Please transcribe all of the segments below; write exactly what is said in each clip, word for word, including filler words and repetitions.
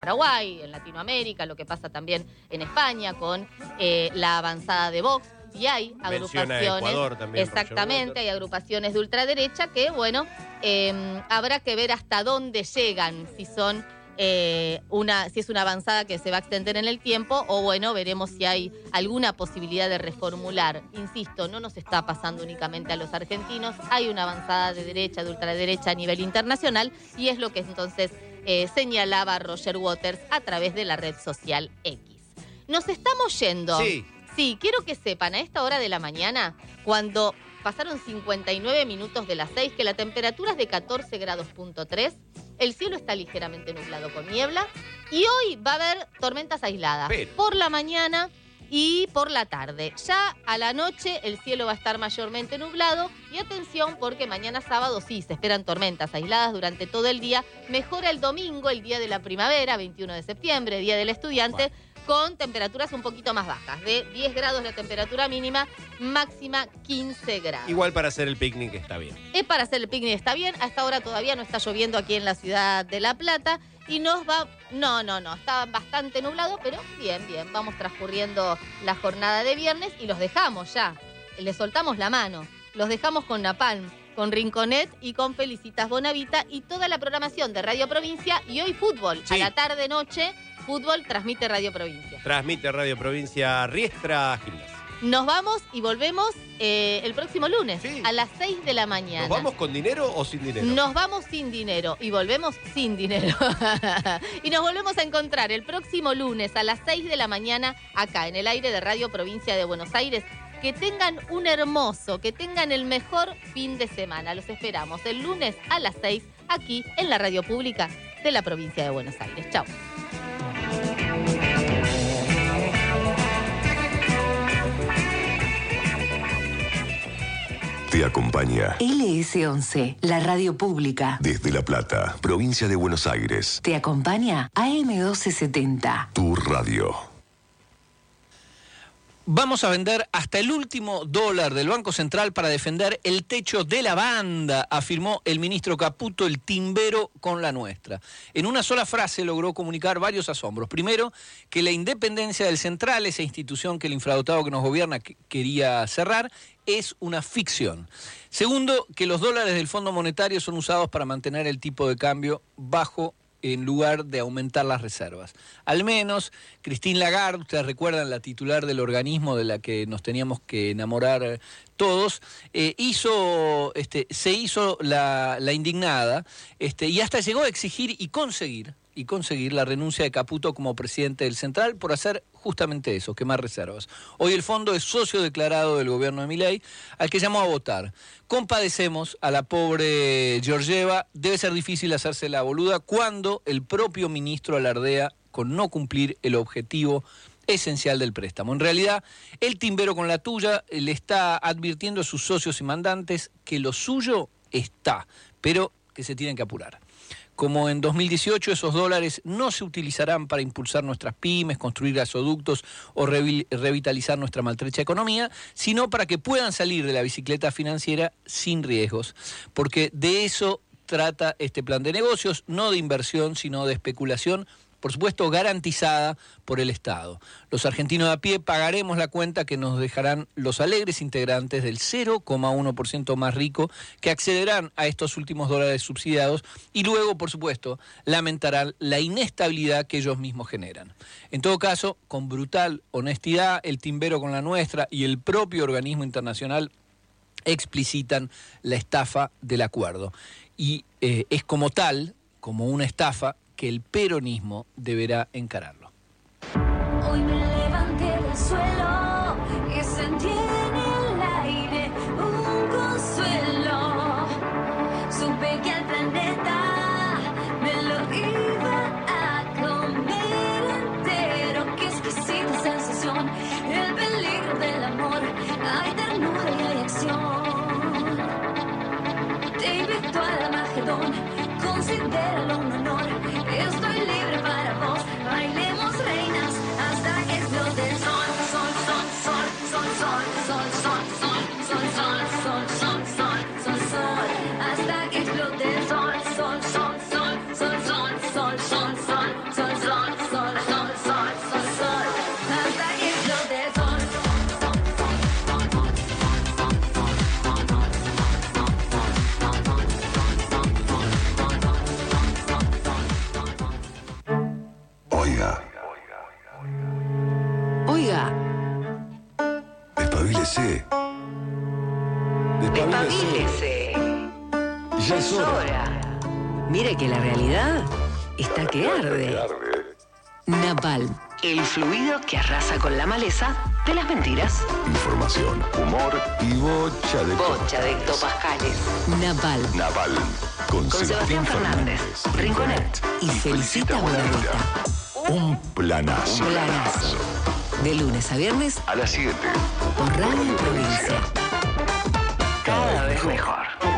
Paraguay, en Latinoamérica, lo que pasa también en España con eh, la avanzada de Vox. Y hay agrupaciones, Ecuador también, exactamente, hay agrupaciones de ultraderecha que, bueno, eh, habrá que ver hasta dónde llegan, si son eh, una, si es una avanzada que se va a extender en el tiempo, o bueno, veremos si hay alguna posibilidad de reformular. Insisto, no nos está pasando únicamente a los argentinos, hay una avanzada de derecha, de ultraderecha a nivel internacional, y es lo que entonces eh, señalaba Roger Waters a través de la red social X. Nos estamos yendo. Sí. Sí, quiero que sepan, a esta hora de la mañana, cuando pasaron cincuenta y nueve minutos de las seis, que la temperatura es de catorce grados punto tres, el cielo está ligeramente nublado con niebla, y hoy va a haber tormentas aisladas, Pero. por la mañana y por la tarde. Ya a la noche el cielo va a estar mayormente nublado, y atención porque mañana sábado sí se esperan tormentas aisladas durante todo el día. Mejora el domingo, el día de la primavera, veintiuno de septiembre, día del estudiante, bueno, con temperaturas un poquito más bajas, de diez grados la temperatura mínima, máxima quince grados. Igual para hacer el picnic está bien. Es para hacer el picnic, está bien. A esta hora todavía no está lloviendo aquí en la ciudad de La Plata y nos va... No, no, no, está bastante nublado, pero bien, bien. Vamos transcurriendo la jornada de viernes y los dejamos ya. Les soltamos la mano. Los dejamos con Napalm, con Rinconet y con Felicitas Bonavita y toda la programación de Radio Provincia. Y hoy fútbol, sí. A la tarde-noche... Fútbol transmite Radio Provincia. Transmite Radio Provincia Riestra Gimnasia. Nos vamos y volvemos eh, el próximo lunes, sí, a las seis de la mañana. ¿Nos vamos con dinero o sin dinero? Nos vamos sin dinero y volvemos sin dinero. Y nos volvemos a encontrar el próximo lunes a las seis de la mañana acá en el aire de Radio Provincia de Buenos Aires. Que tengan un hermoso, que tengan el mejor fin de semana. Los esperamos el lunes a las seis aquí en la radio pública de la Provincia de Buenos Aires. Chau. Te acompaña L S once, la radio pública. Desde La Plata, provincia de Buenos Aires. Te acompaña A M doce setenta. Tu radio. Vamos a vender hasta el último dólar del Banco Central para defender el techo de la banda, afirmó el ministro Caputo, el timbero con la nuestra. En una sola frase logró comunicar varios asombros. Primero, que la independencia del Central, esa institución que el infradotado que nos gobierna quería cerrar, es una ficción. Segundo, que los dólares del Fondo Monetario son usados para mantener el tipo de cambio bajo en lugar de aumentar las reservas. Al menos, Christine Lagarde, ustedes recuerdan, la titular del organismo de la que nos teníamos que enamorar todos, eh, hizo, este, se hizo la, la indignada, este, y hasta llegó a exigir y conseguir, y conseguir la renuncia de Caputo como presidente del Central por hacer justamente eso, quemar reservas. Hoy el fondo es socio declarado del gobierno de Milei, al que llamó a votar. Compadecemos a la pobre Georgieva. Debe ser difícil hacerse la boluda cuando el propio ministro alardea con no cumplir el objetivo esencial del préstamo. En realidad, el timbero con la tuya le está advirtiendo a sus socios y mandantes que lo suyo está, pero que se tienen que apurar. Como en dos mil dieciocho, esos dólares no se utilizarán para impulsar nuestras pymes, construir gasoductos o revi- revitalizar nuestra maltrecha economía, sino para que puedan salir de la bicicleta financiera sin riesgos. Porque de eso trata este plan de negocios, no de inversión, sino de especulación, por supuesto garantizada por el Estado. Los argentinos de a pie pagaremos la cuenta que nos dejarán los alegres integrantes del cero coma uno por ciento más rico que accederán a estos últimos dólares subsidiados y luego, por supuesto, lamentarán la inestabilidad que ellos mismos generan. En todo caso, con brutal honestidad, el timbero con la nuestra y el propio organismo internacional explicitan la estafa del acuerdo. Y eh, es como tal, como una estafa, que el peronismo deberá encararlo. Hoy me levanté del suelo y sentí en el aire un consuelo. Supe que el planeta me lo iba a comer entero. Qué exquisita sensación, el peligro del amor. Hay ternura y hay acción. Te invito al Armagedón, considéralo un honor. Estoy libre para vos, bailemos reinas hasta que explote el sol, sol, sol, sol, sol, sol. Oiga, Oiga, despabilese. despabilese. Ya es hora. Mire que la realidad está que arde. Napalm, el fluido que arrasa con la maleza de las mentiras. Información, humor y bocha de Bocha de hectopascales. Napalm, Naval. Con, con Sebastián Fernández, Rinconet y Felicita Buenavista. Un planazo. Planazo. De lunes a viernes A las siete. por Radio Provincia. Cada vez mejor.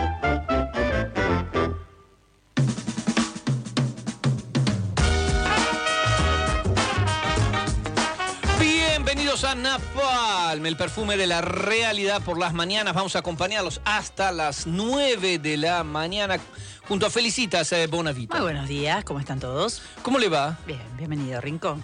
Bienvenidos a Napalm, el perfume de la realidad por las mañanas. Vamos a acompañarlos hasta las nueve de la mañana junto a Felicitas eh, Bonavita. Muy buenos días, ¿cómo están todos? ¿Cómo le va? Bien, bienvenido, Rincón.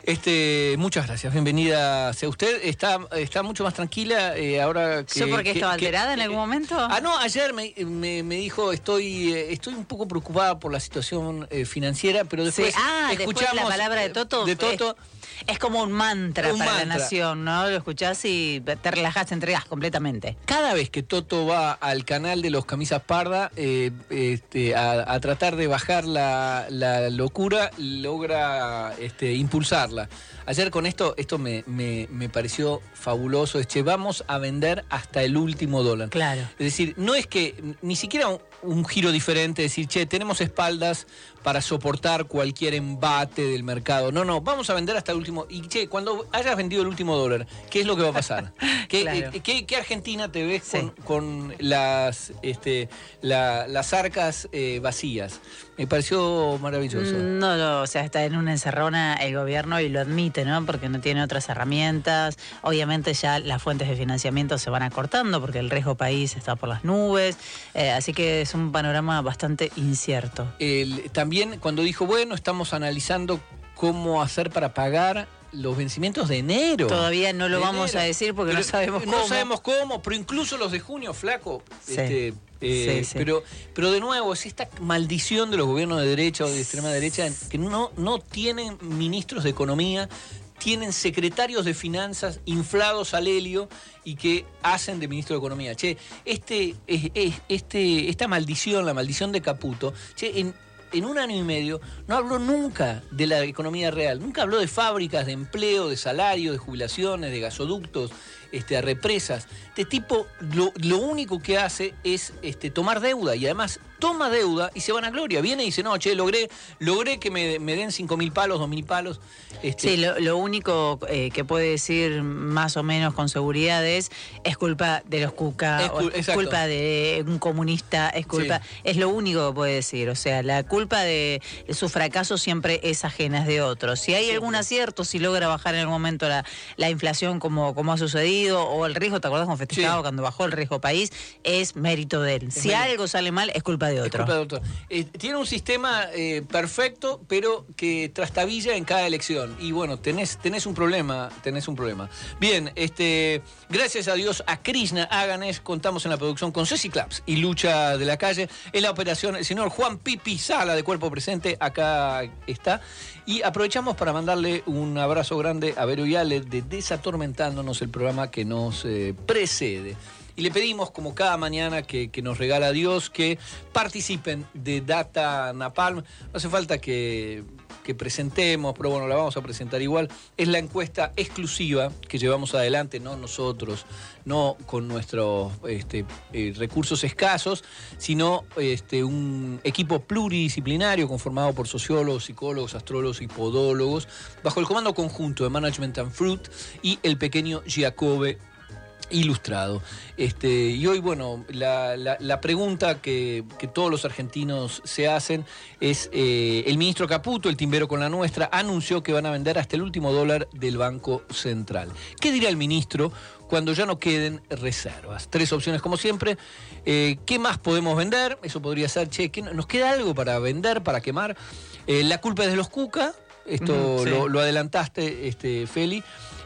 Este, muchas gracias, bienvenida sea usted. Está, está mucho más tranquila eh, ahora que... ¿Yo porque que- estaba que- alterada en algún momento? Ah, no, ayer me, me, me dijo, estoy eh, estoy un poco preocupada por la situación eh, financiera, pero después Sí. Ah, después escuchamos... la palabra de Toto. De Toto. Es, es como un mantra Un para mantra. la nación, ¿no? Lo escuchás y te relajás, te entregas completamente. Cada vez que Toto va al canal de los Camisas Parda eh, este, a, a tratar de bajar la, la locura, logra este, impulsarla. Ayer con esto, esto me, me, me pareció fabuloso, es que vamos a vender hasta el último dólar. Claro. Es decir, no es que ni siquiera un, un giro diferente, decir, che, tenemos espaldas para soportar cualquier embate del mercado. No, no, vamos a vender hasta el último. Y che, cuando hayas vendido el último dólar, ¿qué es lo que va a pasar? ¿Qué, Claro. eh, ¿qué, qué Argentina te ves Sí. con, con las, este, la- las arcas eh, vacías? Me pareció maravilloso. No, no, o sea, está en una encerrona el gobierno y lo admite, ¿no? Porque no tiene otras herramientas. Obviamente ya las fuentes de financiamiento se van acortando porque el riesgo país está por las nubes. Eh, así que es un panorama bastante incierto. El- también cuando dijo, bueno, estamos analizando cómo hacer para pagar los vencimientos de enero. Todavía no lo De vamos enero. a decir porque Pero no sabemos No cómo. sabemos cómo, pero incluso los de junio, flaco. Sí. Este, eh, Sí, sí. Pero, pero de nuevo, es esta maldición de los gobiernos de derecha o de extrema derecha que no, no tienen ministros de economía, tienen secretarios de finanzas inflados al helio y que hacen de ministro de Economía. Che, este, es- es- este, esta maldición, la maldición de Caputo, che, en, en un año y medio no habló nunca de la economía real, nunca habló de fábricas, de empleo, de salario, de jubilaciones, de gasoductos, este, a represas. Este tipo lo, lo único que hace es este, tomar deuda y además toma deuda y se van a gloria. Viene y dice, no, che, logré, logré que me, me den cinco mil palos, dos mil palos. Este, Sí, lo, lo único eh, que puede decir más o menos con seguridad es es culpa de los Cuca, Es o cul- es exacto. culpa de un comunista, es culpa, es lo único que puede decir. O sea, la culpa de su fracaso siempre es ajena, es de otros. Si hay algún acierto, si logra bajar en algún momento la, la inflación como, como ha sucedido, o el riesgo, ¿te acordás con festejado Sí. cuando bajó el riesgo país? Es mérito de él. Si mérito. algo sale mal, es culpa de Es otro. culpa de otro. Eh, tiene un sistema eh, perfecto, pero que trastabilla en cada elección. Y bueno, tenés, tenés un problema, tenés un problema. Bien, este, gracias a Dios, a Krishna Aganes, contamos en la producción con Ceci Claps y Lucha de la Calle. En la operación, el señor Juan Pipi Sala, de cuerpo presente, acá está. Y aprovechamos para mandarle un abrazo grande a Vero Yale de Desatormentándonos, el programa que nos eh, precede. Y le pedimos, como cada mañana que, que nos regala Dios, que participen de Data Napalm. No hace falta que, que presentemos, pero bueno, la vamos a presentar igual. Es la encuesta exclusiva que llevamos adelante, no nosotros, no con nuestros este, eh, recursos escasos, sino este, un equipo pluridisciplinario conformado por sociólogos, psicólogos, astrólogos y podólogos, bajo el comando conjunto de Management and Fruit y el pequeño Giacobbe ilustrado. Este, y hoy, bueno, la, la, la pregunta que, que todos los argentinos se hacen es, eh, el ministro Caputo, el timbero con la nuestra, anunció que van a vender hasta el último dólar del Banco Central. ¿Qué dirá el ministro cuando ya no queden reservas? Tres opciones como siempre. Eh, ¿Qué más podemos vender? Eso podría ser, che, ¿qué, ¿nos queda algo para vender, para quemar? Eh, la culpa es de los Cuca, esto Ujú, sí. lo, lo adelantaste, este, Feli.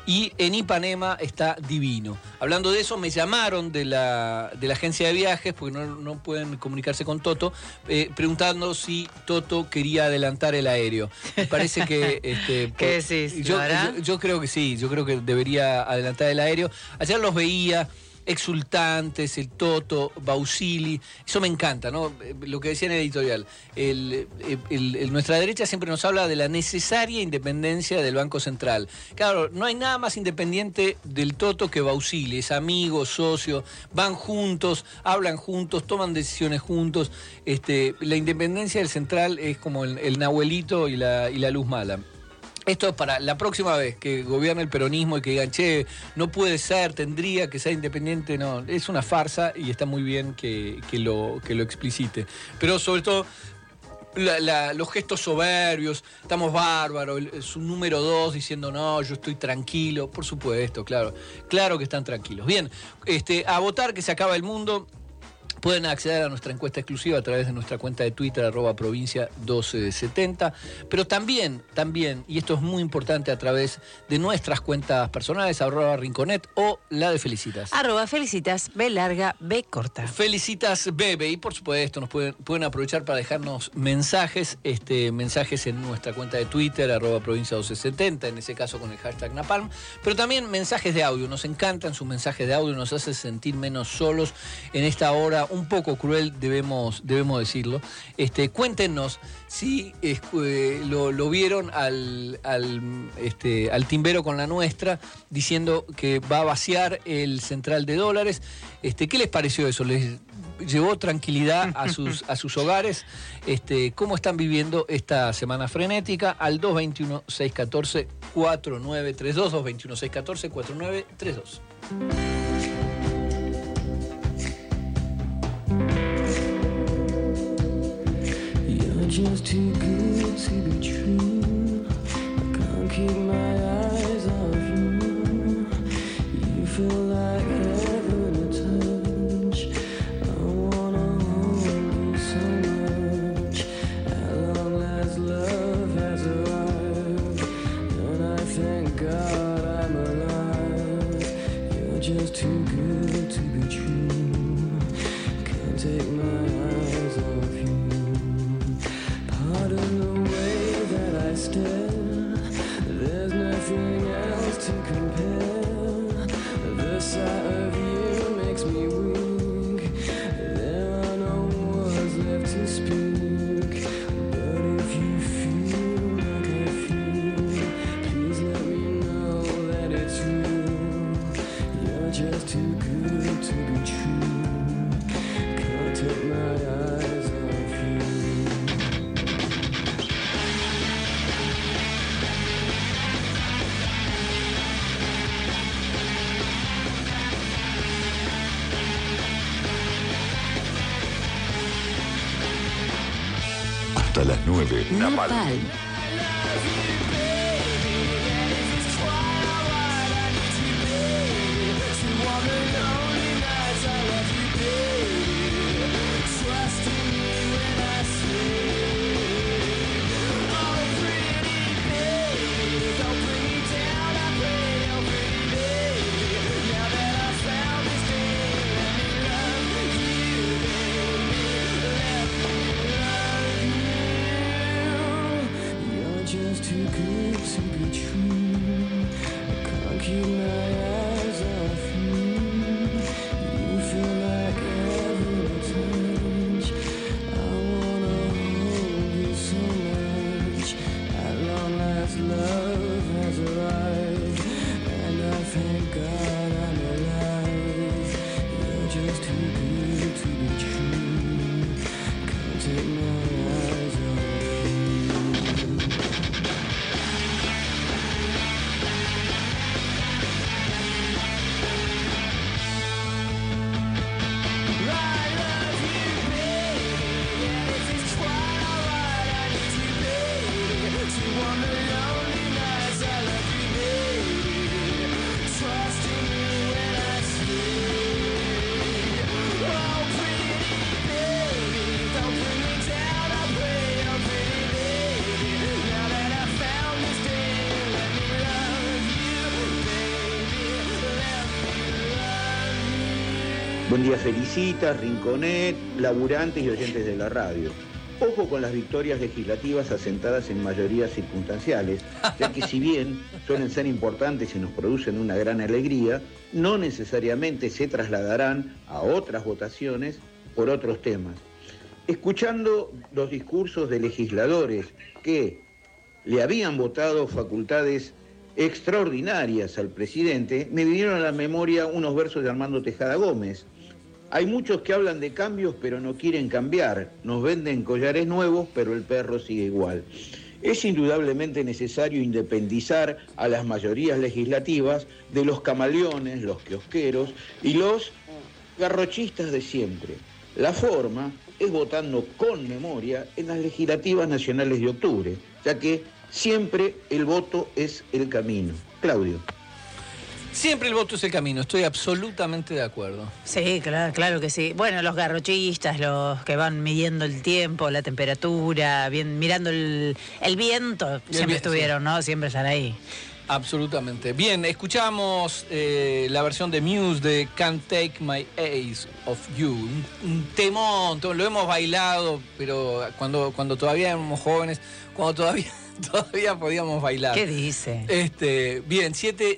y en Ipanema está divino. Hablando de eso, me llamaron de la, de la agencia de viajes, porque no, no pueden comunicarse con Toto, eh, preguntando si Toto quería adelantar el aéreo. Me parece que... Este, ¿Qué decís? Yo, ¿Lo hará? yo, yo creo que sí, yo creo que debería adelantar el aéreo. Ayer los veía exultantes, el Toto, Bausili, eso me encanta, ¿no? Lo que decía en el editorial, el, el, el, nuestra derecha siempre nos habla de la necesaria independencia del Banco Central. Claro, no hay nada más independiente del Toto que Bausili, es amigo, socio, van juntos, hablan juntos, toman decisiones juntos. Este, la independencia del Central es como el, el Nahuelito y la, y la luz mala. Esto es para la próxima vez que gobierne el peronismo y que digan, che, no puede ser, tendría que ser independiente. No, es una farsa y está muy bien que, que, lo, que lo explicite. Pero sobre todo, la, la, los gestos soberbios, estamos bárbaros, el, su número dos diciendo, no, yo estoy tranquilo. Por supuesto, claro, claro que están tranquilos. Bien, este, a votar que se acaba el mundo. Pueden acceder a nuestra encuesta exclusiva a través de nuestra cuenta de Twitter, arroba provincia doce setenta, pero también, también, y esto es muy importante, a través de nuestras cuentas personales, arroba Rinconet o la de Felicitas. Arroba Felicitas, B larga, B corta. Felicitas Bebe, y por supuesto nos pueden, pueden aprovechar para dejarnos mensajes, este, mensajes en nuestra cuenta de Twitter, arroba provincia doce setenta, en ese caso con el hashtag Napalm, pero también mensajes de audio, nos encantan sus mensajes de audio, nos hace sentir menos solos en esta hora un poco cruel, debemos, debemos decirlo. Este, cuéntenos si eh, lo, lo vieron al, al, este, al timbero con la nuestra, diciendo que va a vaciar el central de dólares. Este, ¿qué les pareció eso? ¿Les llevó tranquilidad a sus, a sus hogares? Este, ¿cómo están viviendo esta semana frenética? Al dos veintiuno, seiscientos catorce, cuarenta y nueve treinta y dos, dos veintiuno, seiscientos catorce, cuarenta y nueve treinta y dos. Just too good to be true. I can't keep my eyes off you. You feel like heaven to touch. I wanna hold you so much. At long last, love has arrived, and I thank God I'm alive. You're just too good to be true. Can't take my eyes off you. Pardon the way that I stare. There's nothing else to compare. The sight of you makes me weak. There are no words left to speak. But if you feel like I feel, please let me know that it's real. You're just too good to be true. Can't take my eyes off you. Hasta las nueve. Napalm. Just too good to be true. I can't keep my eyes off you. You feel like heaven to touch. I wanna hold you so much. At long last, love has arrived, and I thank God I'm alive. You're just too good to be true. Can't take my eyes off you. One lonely Buen día, Felicitas, Rinconet, laburantes y oyentes de la radio. Ojo con las victorias legislativas asentadas en mayorías circunstanciales, ya que si bien suelen ser importantes y nos producen una gran alegría, no necesariamente se trasladarán a otras votaciones por otros temas. Escuchando los discursos de legisladores que le habían votado facultades extraordinarias al presidente, me vinieron a la memoria unos versos de Armando Tejada Gómez. Hay muchos que hablan de cambios pero no quieren cambiar, nos venden collares nuevos pero el perro sigue igual. Es indudablemente necesario independizar a las mayorías legislativas de los camaleones, los kiosqueros y los garrochistas de siempre. La forma es votando con memoria en las legislativas nacionales de octubre, ya que siempre el voto es el camino. Claudio. Siempre el voto es el camino, estoy absolutamente de acuerdo. Sí, claro, claro que sí. Bueno, los garrochistas, los que van midiendo el tiempo, la temperatura, bien, mirando el, el viento, El siempre vi- estuvieron, ¿no? Siempre están ahí. Absolutamente. Bien, escuchamos eh, la versión de Muse de Can't Take My Eyes Off You. Un, un temón, to- lo hemos bailado, pero cuando, cuando todavía éramos jóvenes, cuando todavía, todavía podíamos bailar. ¿Qué dice? Este, bien, siete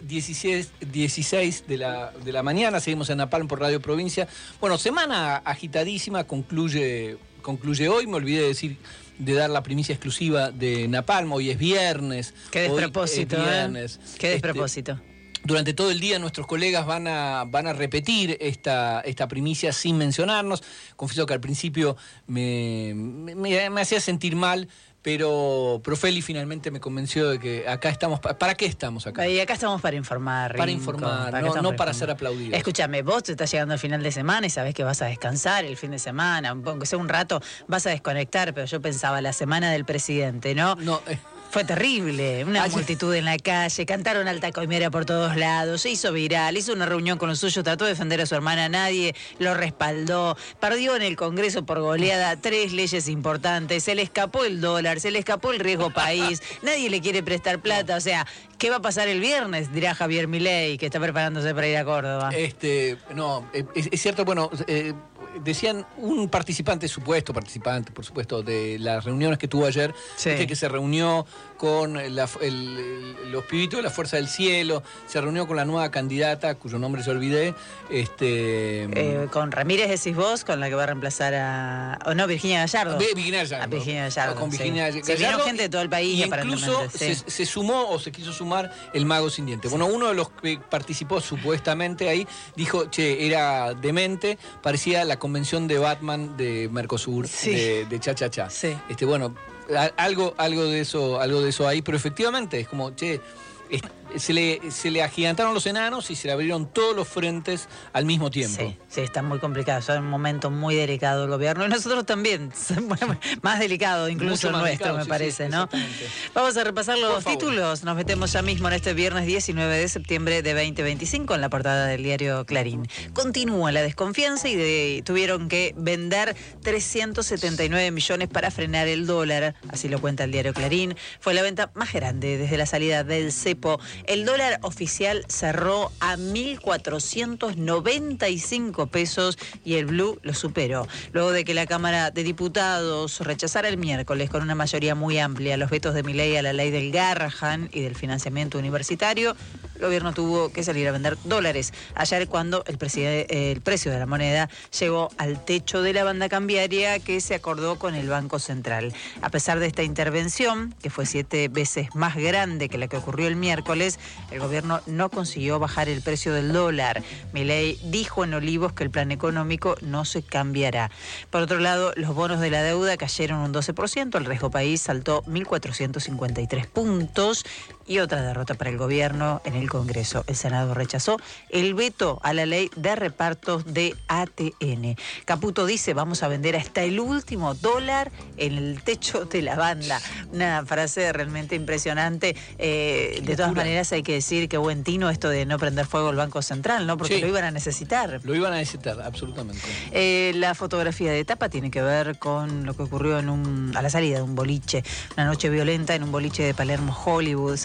dieciséis de la, de la mañana, seguimos en Napalm por Radio Provincia. Bueno, semana agitadísima, concluye, concluye hoy, me olvidé de decir, de dar la primicia exclusiva de Napalm, hoy es viernes. Qué hoy despropósito, es ¿eh? viernes. Qué Este, despropósito. durante todo el día nuestros colegas van a, van a repetir esta, esta primicia sin mencionarnos. Confieso que al principio me, me, me hacía sentir mal, pero Profeli finalmente me convenció de que acá estamos. ¿Para qué estamos acá? Y acá estamos para informar, Para Rinco, informar, acá no, estamos no para informar. ser aplaudidos. Escúchame, vos te estás llegando al final de semana y sabés que vas a descansar el fin de semana, aunque sea un rato, vas a desconectar, pero yo pensaba la semana del presidente, ¿no? No, eh, Fue terrible, una Ayer- multitud en la calle, cantaron alta coimera por todos lados, se hizo viral, hizo una reunión con los suyos, trató de defender a su hermana, nadie lo respaldó, perdió en el Congreso por goleada tres leyes importantes, se le escapó el dólar, se le escapó el riesgo país, nadie le quiere prestar plata, o sea, ¿qué va a pasar el viernes? Dirá Javier Milei, que está preparándose para ir a Córdoba. Este, no, eh, es, es cierto, bueno, eh, decían un participante, supuesto participante, por supuesto, de las reuniones que tuvo ayer, Sí. este que se reunió con la- el- el- los pibitos de la Fuerza del Cielo, se reunió con la nueva candidata, cuyo nombre se olvidé, este... Eh, con Ramírez decís vos, con la que va a reemplazar a... O no, Virginia Gallardo. Ve- Virginia Gallardo. A Virginia Gallardo, Con sí. Virginia Sí, Gallardo. vino gente de todo el país, Y incluso aparentemente, se, sí. se sumó o se quiso sumar el mago sin diente. Bueno, uno de los que participó supuestamente ahí dijo, che, era demente, parecía la convención de Batman de Mercosur, Sí. de, de Cha Cha Cha. Sí. Este, bueno, a- algo, algo de eso, algo de eso hay, pero efectivamente es como, che, es- se le, se le agigantaron los enanos y se le abrieron todos los frentes al mismo tiempo. Sí, sí, está muy complicado. Es un momento muy delicado el gobierno. Y nosotros también. Más delicado, incluso Mucho el más nuestro, delicado, me sí, parece, sí, ¿no? exactamente. Vamos a repasar los Por favor. títulos. Nos metemos ya mismo en este viernes diecinueve de septiembre de veinte veinticinco en la portada del diario Clarín. Continúa la desconfianza y de- tuvieron que vender trescientos setenta y nueve millones para frenar el dólar. Así lo cuenta el diario Clarín. Fue la venta más grande desde la salida del cepo. El dólar oficial cerró a mil cuatrocientos noventa y cinco pesos y el blue lo superó. Luego de que la Cámara de Diputados rechazara el miércoles con una mayoría muy amplia los vetos de Milei a la ley del Garrahan y del financiamiento universitario, el gobierno tuvo que salir a vender dólares. Ayer cuando el, preside- el precio de la moneda llegó al techo de la banda cambiaria que se acordó con el Banco Central. A pesar de esta intervención, que fue siete veces más grande que la que ocurrió el miércoles, el gobierno no consiguió bajar el precio del dólar. Milei dijo en Olivos que el plan económico no se cambiará. Por otro lado, los bonos de la deuda cayeron un doce por ciento, el riesgo país saltó mil cuatrocientos cincuenta y tres puntos y otra derrota para el gobierno en el Congreso. El Senado rechazó el veto a la ley de repartos de A T N. Caputo dice, vamos a vender hasta el último dólar en el techo de la banda. Una frase realmente impresionante. Eh, de todas maneras hay que decir que buen tino esto de no prender fuego al Banco Central, ¿no? Porque Sí. lo iban a necesitar. Lo iban a necesitar, absolutamente. Eh, la fotografía de etapa tiene que ver con lo que ocurrió en un, a la salida de un boliche, una noche violenta en un boliche de Palermo, Hollywood, San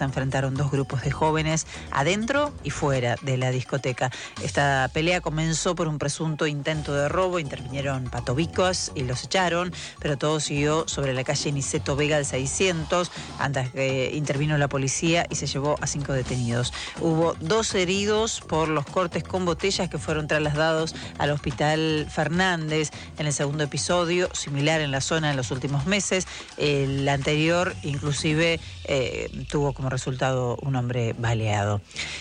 enfrentaron dos grupos de jóvenes adentro y fuera de la discoteca. Esta pelea comenzó por un presunto intento de robo, intervinieron patobicos y los echaron, pero todo siguió sobre la calle Niceto Vega al seiscientos, antes que intervino la policía y se llevó a cinco detenidos. Hubo dos heridos por los cortes con botellas que fueron trasladados al Hospital Fernández. En el segundo episodio, similar en la zona en los últimos meses, el anterior inclusive eh, tuvo como resultado un hombre baleado.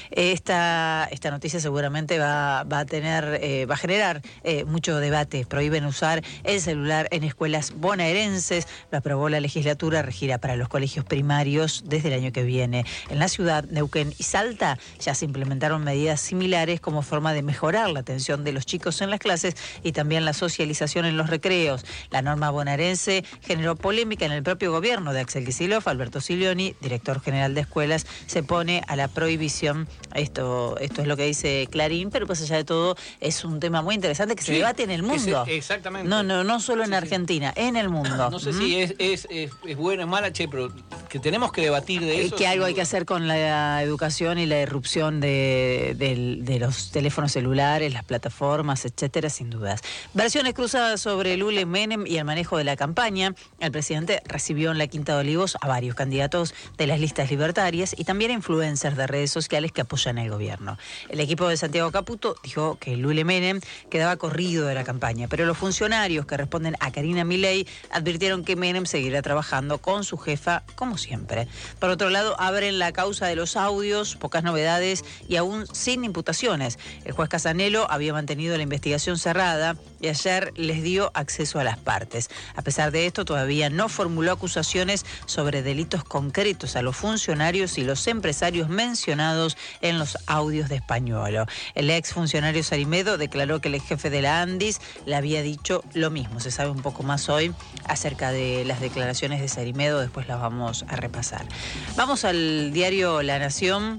Esta, esta noticia seguramente va, va a tener, eh, va a generar eh, mucho debate. Prohíben usar el celular en escuelas bonaerenses. Lo aprobó la legislatura, regirá para los colegios primarios desde el año que viene. En la ciudad, Neuquén y Salta ya se implementaron medidas similares como forma de mejorar la atención de los chicos en las clases y también la socialización en los recreos. La norma bonaerense generó polémica en el propio gobierno de Axel Kicillof. Alberto Silioni, director general de escuelas, se pone a la prohibición. Esto, esto es lo que dice Clarín, pero más allá de todo es un tema muy interesante que se Sí, debate en el que mundo. se- exactamente. No, no, no solo en Sí, sí. Argentina, en el mundo. No sé ¿Mm? si es, es, es, es buena o mala, che, pero que tenemos que debatir de Eh, eso. que algo sin hay que duda. hacer con la educación y la irrupción de, del- de los teléfonos celulares, las plataformas, etcétera, sin dudas. Versiones cruzadas sobre Lule Menem y el manejo de la campaña. El presidente recibió en la Quinta de Olivos a varios candidatos de las listas libertarias y también a influencers de redes sociales que apoyan al gobierno. El equipo de Santiago Caputo dijo que Lule Menem quedaba corrido de la campaña, pero los funcionarios que responden a Karina Milei advirtieron que Menem seguirá trabajando con su jefa como siempre. Por otro lado, abren la causa de los audios, pocas novedades y aún sin imputaciones. El juez Casanelo había mantenido la investigación cerrada y ayer les dio acceso a las partes. A pesar de esto, todavía no formuló acusaciones sobre delitos concretos a los funcionarios y los empresarios mencionados en los audios de Españolo. El ex funcionario Sarimedo declaró que el ex jefe de la Andis le había dicho lo mismo. Se sabe un poco más hoy acerca de las declaraciones de Sarimedo, después las vamos a repasar. Vamos al diario La Nación.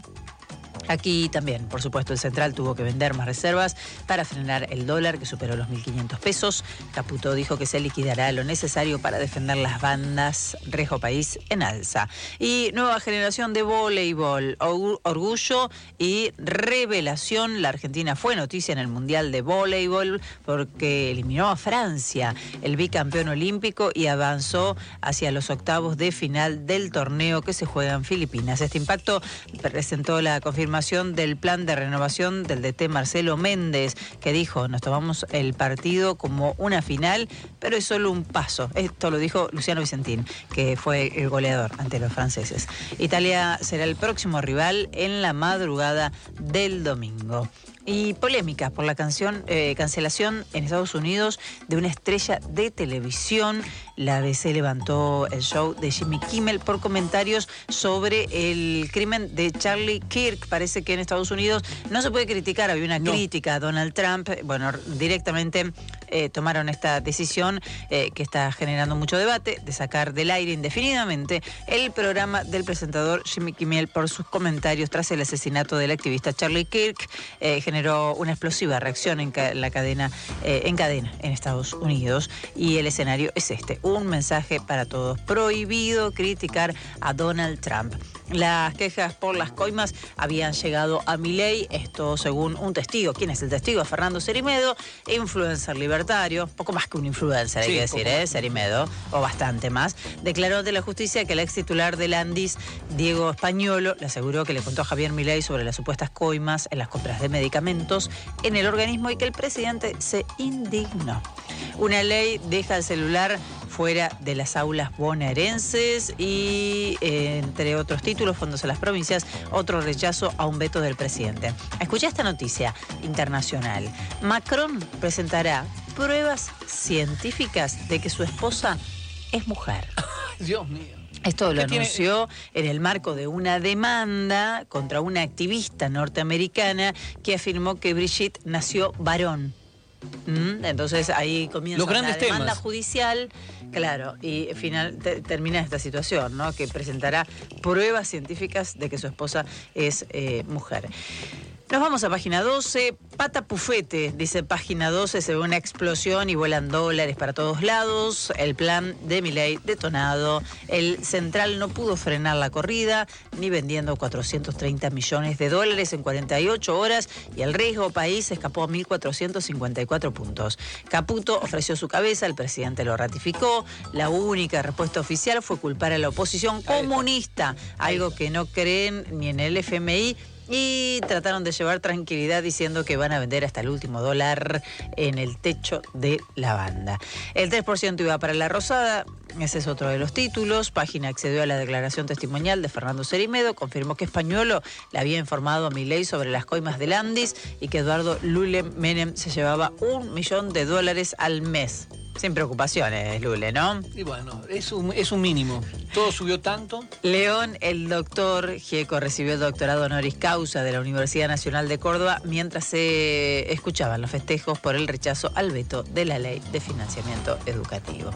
Aquí también, por supuesto, el Central tuvo que vender más reservas para frenar el dólar que superó los mil quinientos pesos. Caputo dijo que se liquidará lo necesario para defender las bandas. Rejo País en alza. Y nueva generación de voleibol. Or- Orgullo y revelación. La Argentina fue noticia en el Mundial de Voleibol porque eliminó a Francia, el bicampeón olímpico, y avanzó hacia los octavos de final del torneo que se juega en Filipinas. Este impacto presentó la confirmación del plan de renovación del D T Marcelo Méndez, que dijo: nos tomamos el partido como una final, pero es solo un paso. Esto lo dijo Luciano Vicentín, que fue el goleador ante los franceses. Italia será el próximo rival en la madrugada del domingo. Y polémica por la canción, eh, cancelación en Estados Unidos de una estrella de televisión. La A B C levantó el show de Jimmy Kimmel por comentarios sobre el crimen de Charlie Kirk. Parece que en Estados Unidos no se puede criticar, había una No. crítica a Donald Trump. Bueno, directamente eh, tomaron esta decisión eh, que está generando mucho debate, de sacar del aire indefinidamente el programa del presentador Jimmy Kimmel por sus comentarios tras el asesinato del activista Charlie Kirk. Eh, generó una explosiva reacción en ca- la cadena, eh, en cadena en Estados Unidos, y el escenario es este: un mensaje para todos. Prohibido criticar a Donald Trump. Las quejas por las coimas habían llegado a Milei, esto según un testigo. ¿Quién es el testigo? Fernando Sarimedo, influencer libertario, poco más que un influencer, hay Sí, que poco decir, más. ¿eh? Sarimedo, o bastante más. Declaró ante la justicia que el ex titular del Andis, Diego Españolo, le aseguró que le contó a Javier Milei sobre las supuestas coimas en las compras de medicamentos en el organismo y que el presidente se indignó. Una ley deja el celular fuera de las aulas bonaerenses y, eh, entre otros títulos, fondos a las provincias, otro rechazo a un veto del presidente. Escucha esta noticia internacional. Macron presentará pruebas científicas de que su esposa es mujer. Dios mío. Esto lo ¿Qué tiene? anunció en el marco de una demanda contra una activista norteamericana que afirmó que Brigitte nació varón. ¿Mm? Entonces ahí comienza Los grandes la demanda temas. judicial, claro, y final te- termina esta situación, ¿no? Que presentará pruebas científicas de que su esposa es eh, mujer. Nos vamos a página doce. Pata Pufete, dice página doce, se ve una explosión y vuelan dólares para todos lados. El plan de Milei detonado. El central no pudo frenar la corrida, ni vendiendo cuatrocientos treinta millones de dólares en cuarenta y ocho horas. Y el riesgo país escapó a mil cuatrocientos cincuenta y cuatro puntos. Caputo ofreció su cabeza, el presidente lo ratificó. La única respuesta oficial fue culpar a la oposición comunista, algo que no creen ni en el F M I. Y trataron de llevar tranquilidad diciendo que van a vender hasta el último dólar en el techo de la banda. El tres por ciento iba para la Rosada, ese es otro de los títulos. Página accedió a la declaración testimonial de Fernando Cerimedo, confirmó que Españolo le había informado a Milei sobre las coimas del Andis y que Eduardo Lule Menem se llevaba un millón de dólares al mes. Sin preocupaciones, Lule, ¿no? Y bueno, es un, es un mínimo. Todo subió tanto. León, el doctor Gieco, recibió el doctorado honoris causa de la Universidad Nacional de Córdoba mientras se escuchaban los festejos por el rechazo al veto de la Ley de Financiamiento Educativo.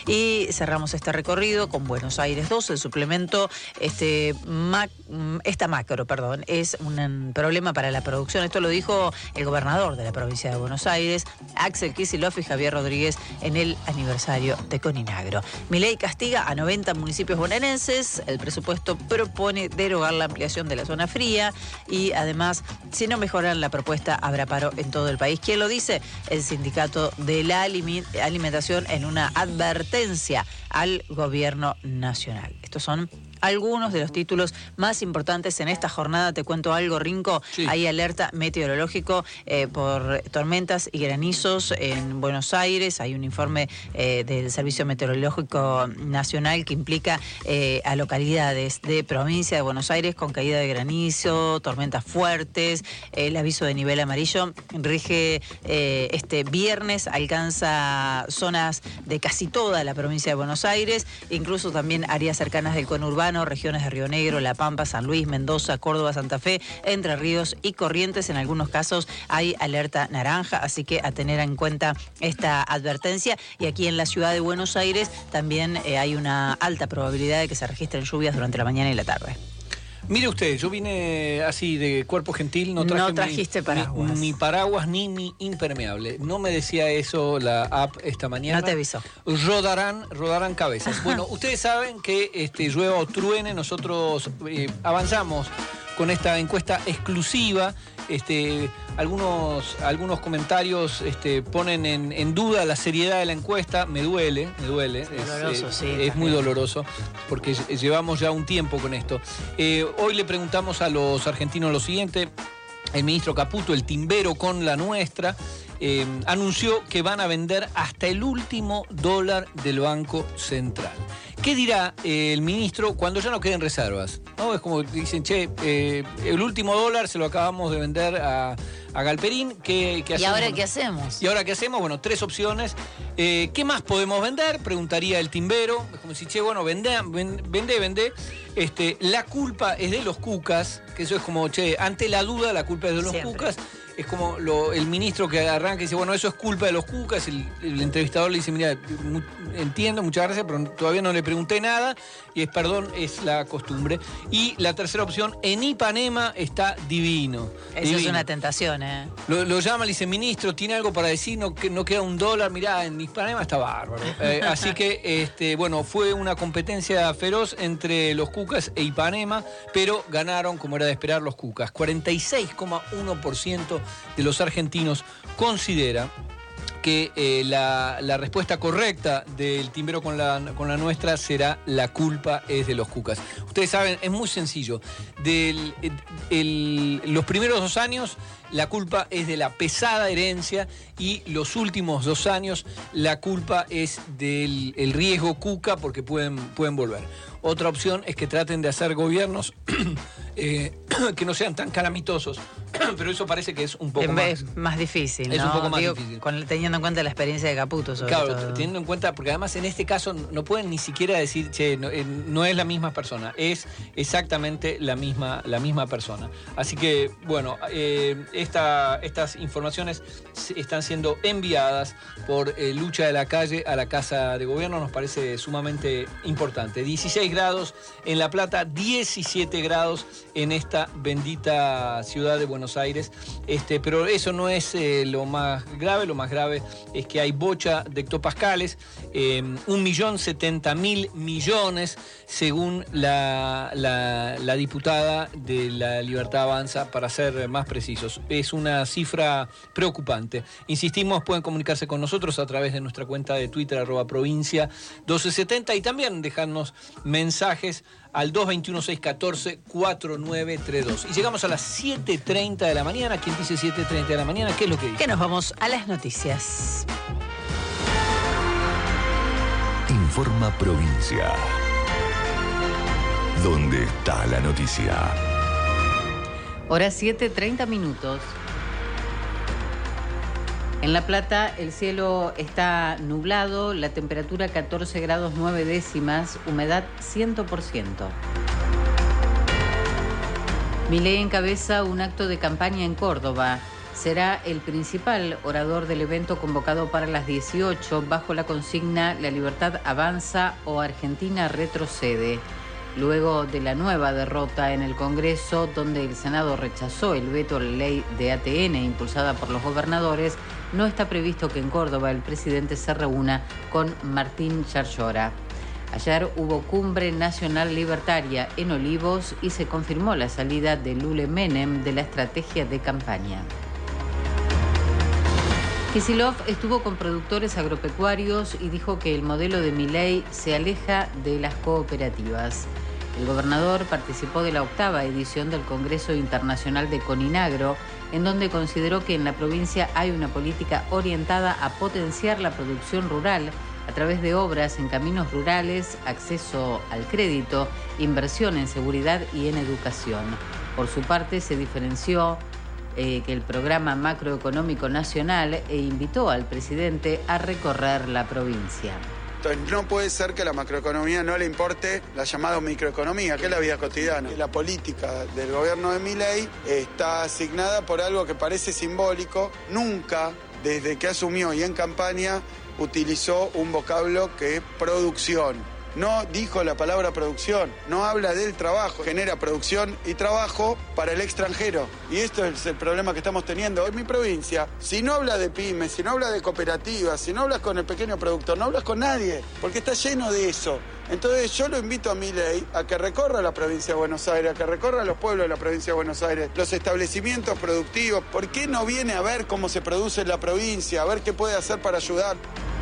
Y cerramos este recorrido con Buenos Aires dos. El suplemento, este, mac, esta macro, perdón, es un problema para la producción. Esto lo dijo el gobernador de la provincia de Buenos Aires, Axel Kicillof, y Javier Rodríguez en el aniversario de Coninagro. Milei castiga a noventa municipios bonaerenses. El presupuesto propone derogar la ampliación de la zona fría y además, si no mejoran la propuesta, habrá paro en todo el país. ¿Quién lo dice? El sindicato de la alimentación en una advertencia al gobierno nacional. Estos son algunos de los títulos más importantes en esta jornada. Te cuento algo, Rinco. Sí. Hay alerta meteorológico eh, por tormentas y granizos en Buenos Aires. Hay un informe eh, del Servicio Meteorológico Nacional que implica eh, a localidades de provincia de Buenos Aires con caída de granizo, tormentas fuertes. El aviso de nivel amarillo rige eh, este viernes, alcanza zonas de casi toda la provincia de Buenos Aires, incluso también áreas cercanas del conurbano, regiones de Río Negro, La Pampa, San Luis, Mendoza, Córdoba, Santa Fe, Entre Ríos y Corrientes. En algunos casos hay alerta naranja, así que a tener en cuenta esta advertencia. Y aquí en la ciudad de Buenos Aires también eh, hay una alta probabilidad de que se registren lluvias durante la mañana y la tarde. Mire usted, yo vine así de cuerpo gentil, no traje no trajiste mi, paraguas. Ni, ni paraguas ni mi impermeable. No me decía eso la app esta mañana. No te avisó. Rodarán, rodarán cabezas. Bueno, ustedes saben que este, llueva o truene, nosotros eh, avanzamos con esta encuesta exclusiva. Este, algunos, algunos comentarios este, ponen en, en duda la seriedad de la encuesta. Me duele, me duele. Es doloroso, es, sí. Es muy doloroso porque llevamos ya un tiempo con esto. Eh, hoy le preguntamos a los argentinos lo siguiente. El ministro Caputo, el timbero con la nuestra, eh, anunció que van a vender hasta el último dólar del Banco Central. ¿Qué dirá eh, el ministro cuando ya no queden reservas? ¿No? Es como dicen, che, eh, el último dólar se lo acabamos de vender a, a Galperín. ¿Qué, qué ¿Y hacemos? ahora qué hacemos? ¿Y ahora qué hacemos? Bueno, tres opciones. Eh, ¿Qué más podemos vender? Preguntaría el timbero. Es como si, che, bueno, vendé, vendé, vendé. Este, la culpa es de los cucas, que eso es como, che, ante la duda la culpa es de los Siempre. cucas. Es como lo, el ministro que arranca y dice, bueno, eso es culpa de los cucas. El, el entrevistador le dice, mira, mu, entiendo, muchas gracias, pero todavía no le pregunté nada. Y es, perdón, es la costumbre. Y la tercera opción, en Ipanema está divino. Eso divino. es una tentación, ¿eh? Lo, lo llama, le dice, ministro, ¿tiene algo para decir? No, que, no queda un dólar. Mirá, en Ipanema está bárbaro. Eh, así que, este, bueno, fue una competencia feroz entre los cucas e Ipanema, pero ganaron, como era de esperar, los cucas. cuarenta y seis coma uno por ciento de los argentinos considera que eh, la, la respuesta correcta del timbero con la, con la nuestra será la culpa es de los cucas. Ustedes saben, es muy sencillo. Del, el, el, los primeros dos años la culpa es de la pesada herencia y los últimos dos años la culpa es del el riesgo cuca porque pueden, pueden volver. Otra opción es que traten de hacer gobiernos eh, que no sean tan calamitosos, pero eso parece que es un poco en más... Es más difícil, Es ¿no? un poco más Digo, difícil. Con, teniendo en cuenta la experiencia de Caputo, sobre Claro, todo. teniendo en cuenta, porque además en este caso no pueden ni siquiera decir, che, no, eh, no es la misma persona, es exactamente la misma, la misma persona. Así que, bueno, eh, esta, estas informaciones están siendo enviadas por eh, Lucha de la Calle a la Casa de Gobierno, nos parece sumamente importante. dieciséis grados en La Plata, diecisiete grados en esta bendita ciudad de Buenos Aires. Buenos Aires, este, pero eso no es eh, lo más grave. Lo más grave es que hay bocha de hectopascales, eh, un millón setenta mil millones, según la, la, la diputada de La Libertad Avanza, para ser más precisos. Es una cifra preocupante. Insistimos, pueden comunicarse con nosotros a través de nuestra cuenta de Twitter, arroba provincia doce setenta, y también dejarnos mensajes al dos veintiuno, seiscientos catorce, cuarenta y nueve treinta y dos. Y llegamos a las siete treinta de la mañana. ¿Quién dice siete treinta de la mañana? ¿Qué es lo que dice? Que nos vamos a las noticias. Informa Provincia. ¿Dónde está la noticia? Hora siete, treinta minutos. En La Plata el cielo está nublado, la temperatura catorce grados nueve décimas, humedad cien por ciento. Milei encabeza un acto de campaña en Córdoba. Será el principal orador del evento convocado para las dieciocho bajo la consigna La libertad avanza o Argentina retrocede. Luego de la nueva derrota en el Congreso, donde el Senado rechazó el veto a la ley de A T N impulsada por los gobernadores, no está previsto que en Córdoba el presidente se reúna con Martín Yarlora. Ayer hubo cumbre nacional libertaria en Olivos y se confirmó la salida de Lule Menem de la estrategia de campaña. Kicillof estuvo con productores agropecuarios y dijo que el modelo de Milei se aleja de las cooperativas. El gobernador participó de la octava edición del Congreso Internacional de Coninagro, en donde consideró que en la provincia hay una política orientada a potenciar la producción rural a través de obras en caminos rurales, acceso al crédito, inversión en seguridad y en educación. Por su parte, se diferenció eh, que el programa macroeconómico nacional e invitó al presidente a recorrer la provincia. Entonces, no puede ser que a la macroeconomía no le importe la llamada microeconomía, que es la vida cotidiana. La política del gobierno de Milei está asignada por algo que parece simbólico. Nunca, desde que asumió y en campaña, utilizó un vocablo que es producción. No dijo la palabra producción, no habla del trabajo, genera producción y trabajo para el extranjero. Y esto es el problema que estamos teniendo en mi provincia. Si no habla de pymes, si no habla de cooperativas, si no hablas con el pequeño productor, no hablas con nadie, porque está lleno de eso. Entonces yo lo invito a Milei a que recorra la provincia de Buenos Aires, a que recorra los pueblos de la provincia de Buenos Aires, los establecimientos productivos. ¿Por qué no viene a ver cómo se produce en la provincia, a ver qué puede hacer para ayudar?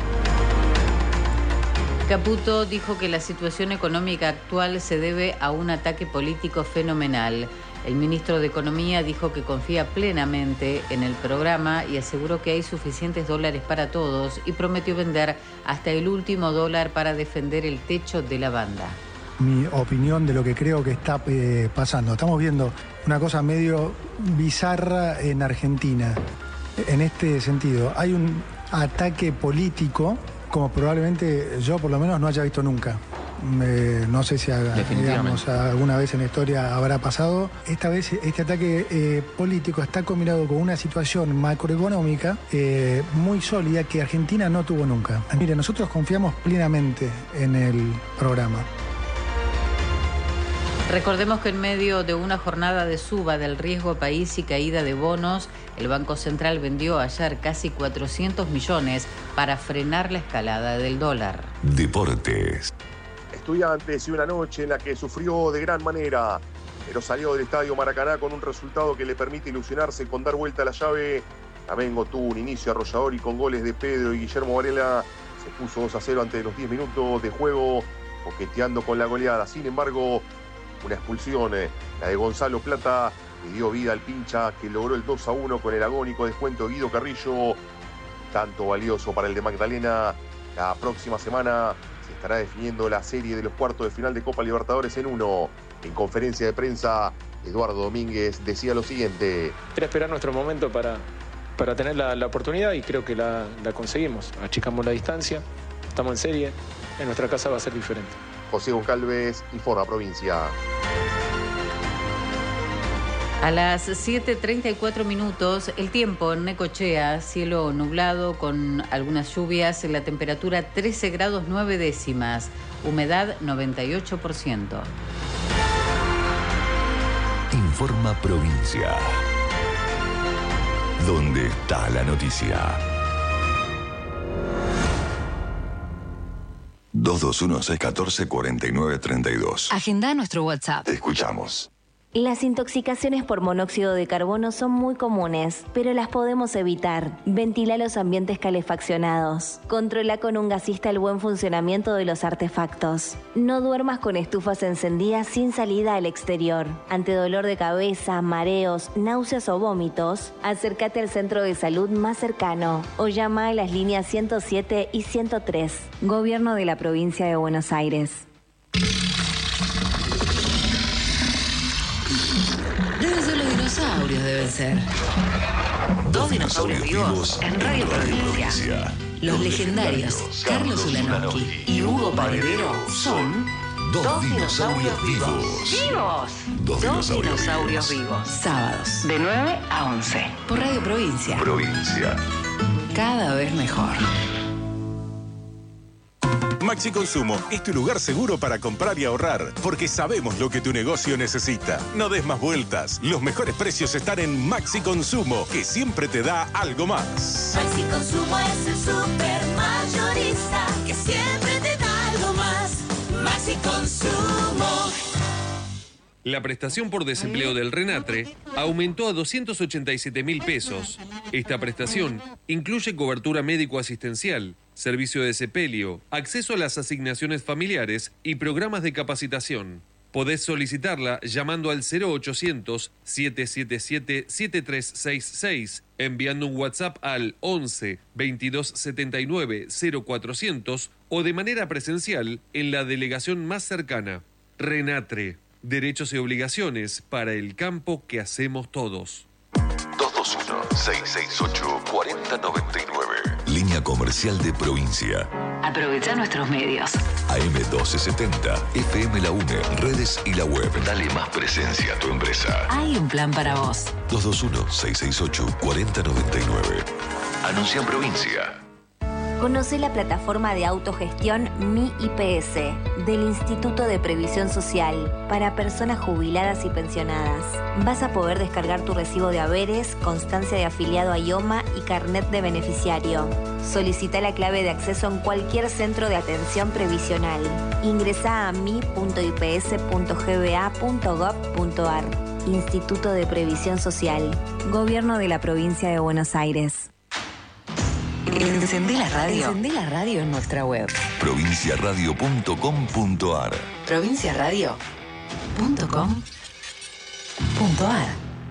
Caputo dijo que la situación económica actual se debe a un ataque político fenomenal. El ministro de Economía dijo que confía plenamente en el programa y aseguró que hay suficientes dólares para todos y prometió vender hasta el último dólar para defender el techo de la banda. Mi opinión de lo que creo que está eh, pasando. Estamos viendo una cosa medio bizarra en Argentina. En este sentido, hay un ataque político como probablemente yo por lo menos no haya visto nunca. Eh, no sé si haga, digamos, alguna vez en la historia habrá pasado. Esta vez este ataque eh, político está combinado con una situación macroeconómica eh, muy sólida que Argentina no tuvo nunca. Mire, nosotros confiamos plenamente en el programa. Recordemos que en medio de una jornada de suba del riesgo país y caída de bonos, el Banco Central vendió ayer casi cuatrocientos millones para frenar la escalada del dólar. Deportes. Estudiantes y una noche en la que sufrió de gran manera, pero salió del Estadio Maracaná con un resultado que le permite ilusionarse con dar vuelta a la llave. Flamengo tuvo un inicio arrollador y con goles de Pedro y Guillermo Varela se puso dos a cero ante los diez minutos de juego, coqueteando con la goleada. Sin embargo, una expulsión, la de Gonzalo Plata, le dio vida al pincha que logró el dos a uno con el agónico descuento de Guido Carrillo, tanto valioso para el de Magdalena. La próxima semana se estará definiendo la serie de los cuartos de final de Copa Libertadores en uno. En conferencia de prensa, Eduardo Domínguez decía lo siguiente: era esperar nuestro momento para, para tener la, la oportunidad y creo que la, la conseguimos. Achicamos la distancia, estamos en serie, en nuestra casa va a ser diferente. José Goncalves, Informa Provincia. A las siete treinta y cuatro minutos, el tiempo en Necochea, cielo nublado con algunas lluvias, la temperatura trece grados nueve décimas, humedad noventa y ocho por ciento. Informa Provincia. donde está la noticia. dos dos uno, seis uno cuatro, cuatro nueve tres dos. Agenda nuestro WhatsApp. Te escuchamos. Las intoxicaciones por monóxido de carbono son muy comunes, pero las podemos evitar. Ventila los ambientes calefaccionados. Controla con un gasista el buen funcionamiento de los artefactos. No duermas con estufas encendidas sin salida al exterior. Ante dolor de cabeza, mareos, náuseas o vómitos, acércate al centro de salud más cercano o llama a las líneas ciento siete y ciento tres. Gobierno de la Provincia de Buenos Aires. Deben ser los dinosaurios, deben ser. Dos dinosaurios vivos en Radio Provincia. Los legendarios Carlos Ulanowski y Hugo Paredero son Dos dinosaurios vivos. ¡Vivos! Dos dinosaurios dinosaurios vivos. Sábados, de nueve a once. Por Radio Provincia. Provincia. Cada vez mejor. Maxi Consumo es tu lugar seguro para comprar y ahorrar, porque sabemos lo que tu negocio necesita. No des más vueltas. Los mejores precios están en Maxi Consumo, que siempre te da algo más. Maxi Consumo es el super mayorista que siempre te da algo más. Maxi Consumo. La prestación por desempleo del Renatre aumentó a doscientos ochenta y siete mil pesos. Esta prestación incluye cobertura médico-asistencial, servicio de sepelio, acceso a las asignaciones familiares y programas de capacitación. Podés solicitarla llamando al cero ochocientos, siete siete siete, siete tres seis seis, enviando un WhatsApp al once, veintidós setenta y nueve, cero cuatrocientos o de manera presencial en la delegación más cercana. Renatre. Derechos y obligaciones para el campo que hacemos todos. dos dos uno, seis seis ocho, cuatro cero nueve nueve. Línea comercial de Provincia. Aprovecha nuestros medios. A M doce setenta, F M La UNE, redes y la web. Dale más presencia a tu empresa. Hay un plan para vos. dos dos uno, seis seis ocho, cuatro cero nueve nueve. Anuncia en Provincia. Conoce la plataforma de autogestión Mi I P S del Instituto de Previsión Social para personas jubiladas y pensionadas. Vas a poder descargar tu recibo de haberes, constancia de afiliado a IOMA y carnet de beneficiario. Solicita la clave de acceso en cualquier centro de atención previsional. Ingresa a mi punto i p s punto g b a punto gov punto a r. Instituto de Previsión Social. Gobierno de la Provincia de Buenos Aires. Encendé la radio. Encendé la radio en nuestra web. provincia radio punto com punto a r. provincia radio punto com punto a r.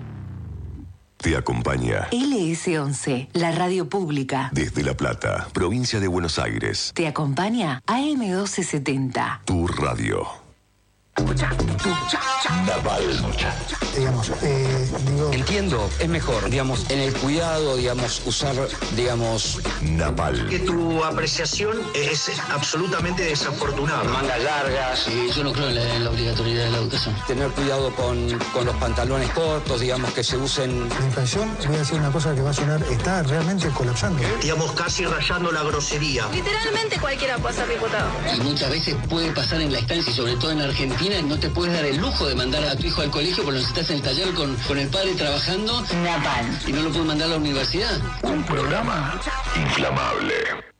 Te acompaña L S once, la radio pública. desde La Plata, provincia de Buenos Aires. Te acompaña A M doce setenta. Tu radio. Naval. Digamos, eh, digo... Entiendo, es mejor, digamos, en el cuidado, digamos, usar, digamos... Naval. Que tu apreciación es absolutamente desafortunada. Mangas largas. Y yo no creo en la, en la obligatoriedad de la educación. Tener cuidado con, con los pantalones cortos, digamos, que se usen... La inflación, voy a decir una cosa que va a sonar, está realmente colapsando. Digamos, casi rayando la grosería. Literalmente cualquiera puede ser diputado. Y muchas veces puede pasar en la estancia, y sobre todo en Argentina, no te puedes dar el lujo de mandar a tu hijo al colegio porque estás en el taller con, con el padre trabajando. Naval. Y no lo puedes mandar a la universidad. Un programa inflamable.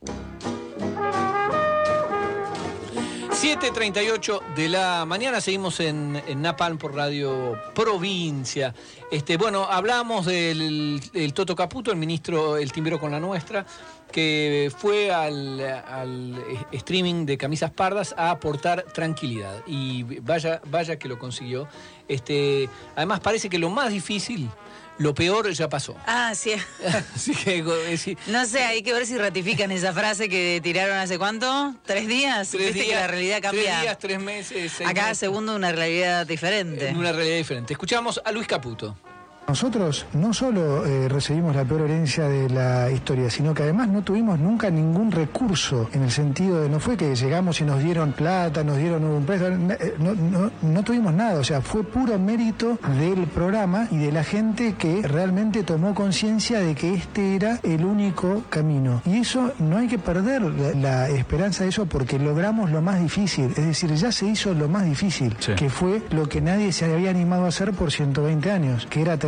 siete treinta y ocho de la mañana, seguimos en, en Napalm por Radio Provincia. Este, bueno, hablamos del el Toto Caputo, el ministro, el timbero con la nuestra, que fue al, al streaming de Camisas Pardas a aportar tranquilidad. Y vaya, vaya que lo consiguió. Este, además parece que lo más difícil, lo peor ya pasó. Ah, sí. Así que, sí. No sé, hay que ver si ratifican esa frase que tiraron hace cuánto, ¿tres días? Tres Viste días, que la realidad cambia. Tres días, tres meses. Seis Acá meses. segundo una realidad diferente. Una realidad diferente. Escuchamos a Luis Caputo. Nosotros no solo eh, recibimos la peor herencia de la historia, sino que además no tuvimos nunca ningún recurso, en el sentido de no fue que llegamos y nos dieron plata, nos dieron un préstamo, no, no, no tuvimos nada, o sea, fue puro mérito del programa y de la gente que realmente tomó conciencia de que este era el único camino. Y eso no hay que perder la, la esperanza de eso, porque logramos lo más difícil, es decir, ya se hizo lo más difícil, sí, que fue lo que nadie se había animado a hacer por ciento veinte años, que era tener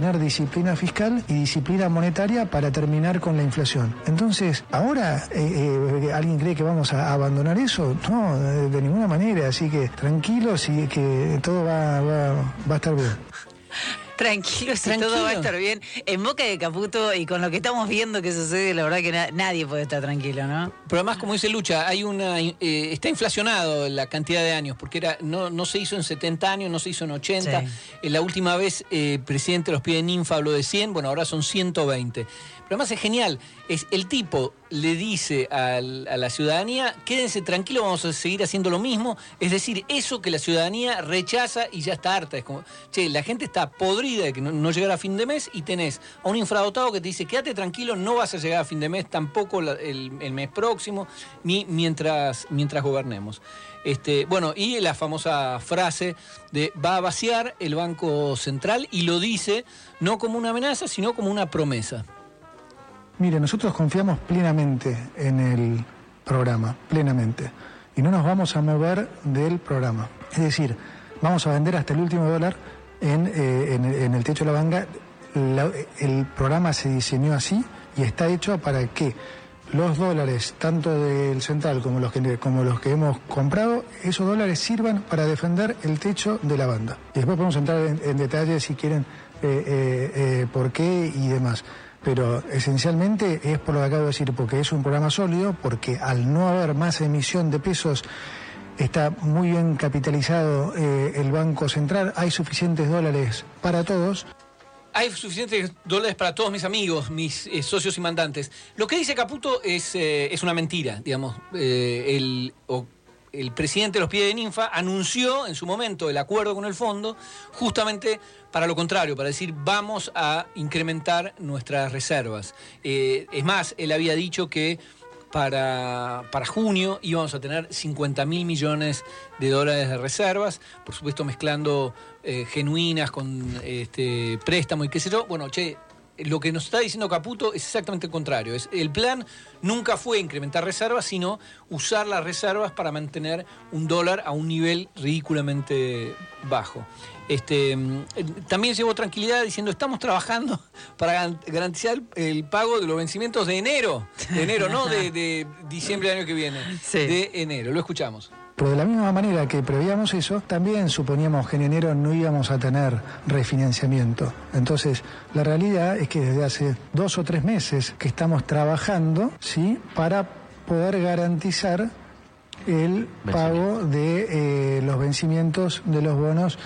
tener disciplina fiscal y disciplina monetaria para terminar con la inflación. Entonces, ahora, eh, eh, ¿alguien cree que vamos a abandonar eso? No, de, de ninguna manera. Así que tranquilos y que todo va, va, va a estar bien. Tranquilo, si Tranquilo. todo va a estar bien. En boca de Caputo y con lo que estamos viendo que sucede, la verdad que na- nadie puede estar tranquilo, ¿no? Pero además, como dice Lucha, hay una eh, está inflacionado la cantidad de años, porque era no, no se hizo en setenta años, no se hizo en ochenta. Sí. Eh, la última vez, eh, presidente de los Pies de Ninfa habló de cien, bueno, ahora son ciento veinte. Pero además es genial, es el tipo le dice al, a la ciudadanía, quédense tranquilos, vamos a seguir haciendo lo mismo. Es decir, eso que la ciudadanía rechaza y ya está harta. Es como, che, la gente está podrida de que no, no llegara a fin de mes y tenés a un infradotado que te dice, quédate tranquilo, no vas a llegar a fin de mes, tampoco la- el, el mes próximo, ni mientras, mientras gobernemos. Este, bueno, y la famosa frase de va a vaciar el Banco Central y lo dice no como una amenaza, sino como una promesa. Mire, nosotros confiamos plenamente en el programa, plenamente. Y no nos vamos a mover del programa. Es decir, vamos a vender hasta el último dólar en, eh, en, en el techo de la banca. La- el programa se diseñó así y está hecho para que los dólares, tanto del central como los que, como los que hemos comprado, esos dólares sirvan para defender el techo de la banda. Y después podemos entrar en, en detalle si quieren eh, eh, eh, por qué y demás. Pero esencialmente es por lo que acabo de decir, porque es un programa sólido, porque al no haber más emisión de pesos, está muy bien capitalizado eh, el Banco Central, hay suficientes dólares para todos. Hay suficientes dólares para todos mis amigos, mis eh, socios y mandantes. Lo que dice Caputo es, eh, es una mentira, digamos. Eh, el, o, el presidente de los Pies de Ninfa anunció en su momento el acuerdo con el fondo justamente para lo contrario, para decir vamos a incrementar nuestras reservas. Eh, es más, él había dicho que para, para junio íbamos a tener cincuenta mil millones de dólares de reservas, por supuesto mezclando eh, genuinas con este, préstamo y qué sé yo. Bueno, che, lo que nos está diciendo Caputo es exactamente el contrario. Es, el plan nunca fue incrementar reservas, sino usar las reservas para mantener un dólar a un nivel ridículamente bajo. Este, también llevó tranquilidad diciendo estamos trabajando para garantizar el pago de los vencimientos de enero, de enero, no de, de diciembre del año que viene, Sí. de enero. Lo escuchamos. Pero de la misma manera que prevíamos eso, también suponíamos que en enero no íbamos a tener refinanciamiento. Entonces, la realidad es que desde hace dos o tres meses que estamos trabajando, ¿sí?, para poder garantizar el pago de eh, los vencimientos de los bonos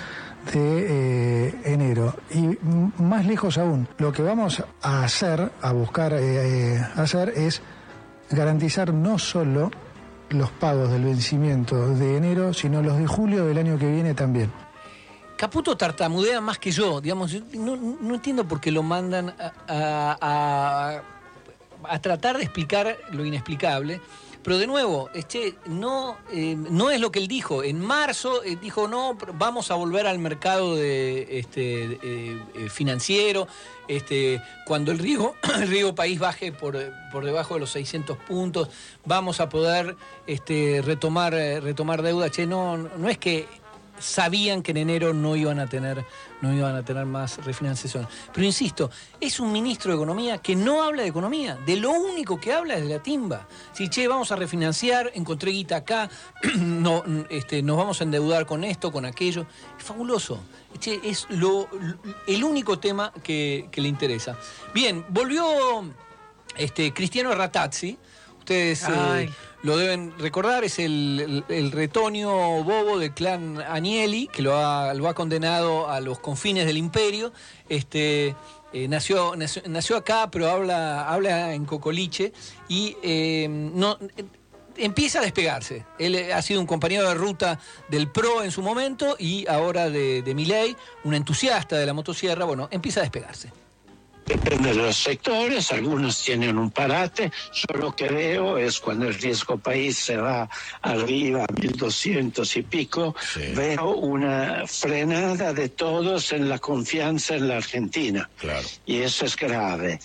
de eh, enero. Y m- más lejos aún, lo que vamos a hacer, a buscar eh, eh, hacer, es garantizar no solo los pagos del vencimiento de enero, sino los de julio del año que viene también. Caputo tartamudea más que yo, digamos, yo no, no entiendo por qué lo mandan a, a- a- a tratar de explicar lo inexplicable. Pero de nuevo, este, no, eh, no es lo que él dijo. En marzo eh, dijo, no, vamos a volver al mercado de, este, de, eh, eh, financiero, este, cuando el riesgo, el riesgo país baje por, por debajo de los seiscientos puntos, vamos a poder este, retomar, eh, retomar deuda. Che, no, no es que sabían que en enero no iban a tener, no iban a tener más refinanciación. Pero insisto, es un ministro de Economía que no habla de economía, de lo único que habla es de la timba. Si, che, vamos a refinanciar, encontré guita acá, no, este, nos vamos a endeudar con esto, con aquello. Es fabuloso. Che, es lo, el único tema que, que le interesa. Bien, volvió este, Cristiano Rattazzi. Ustedes eh, lo deben recordar, es el, el, el retoño bobo del clan Agnelli, que lo ha, lo ha condenado a los confines del imperio. Este, eh, nació, nació, nació acá, pero habla, habla en Cocoliche y eh, no, eh, empieza a despegarse. Él ha sido un compañero de ruta del P R O en su momento y ahora de, de Milei, un entusiasta de la motosierra. Bueno, empieza a despegarse. Depende de los sectores, algunos tienen un parate. Yo lo que veo es cuando el riesgo país se va arriba a mil doscientos y pico, sí. Veo una frenada de todos en la confianza en la Argentina. Claro. Y eso es grave.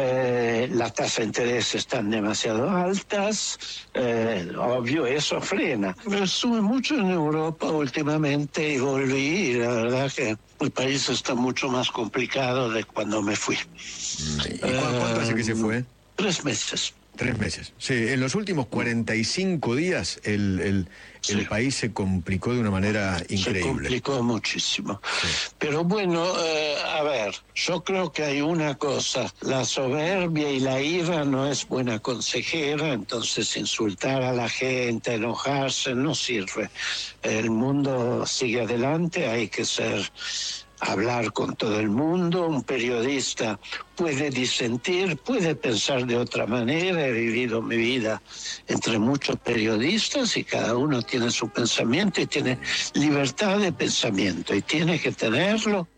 Eh, las tasas de interés están demasiado altas, eh, obvio eso frena. Pero estuve mucho en Europa últimamente y volví, y la verdad que el país está mucho más complicado de cuando me fui. ¿Y cuánto hace que se fue? Tres meses. Tres meses. Sí, en los últimos cuarenta y cinco días el, el, sí. el país se complicó de una manera increíble. Se complicó muchísimo. Sí. Pero bueno, eh, a ver, yo creo que hay una cosa, la soberbia y la ira no es buena consejera, entonces insultar a la gente, enojarse, no sirve. El mundo sigue adelante, hay que ser... hablar con todo el mundo. Un periodista puede disentir, puede pensar de otra manera. He vivido mi vida entre muchos periodistas y cada uno tiene su pensamiento y tiene libertad de pensamiento y tiene que tenerlo.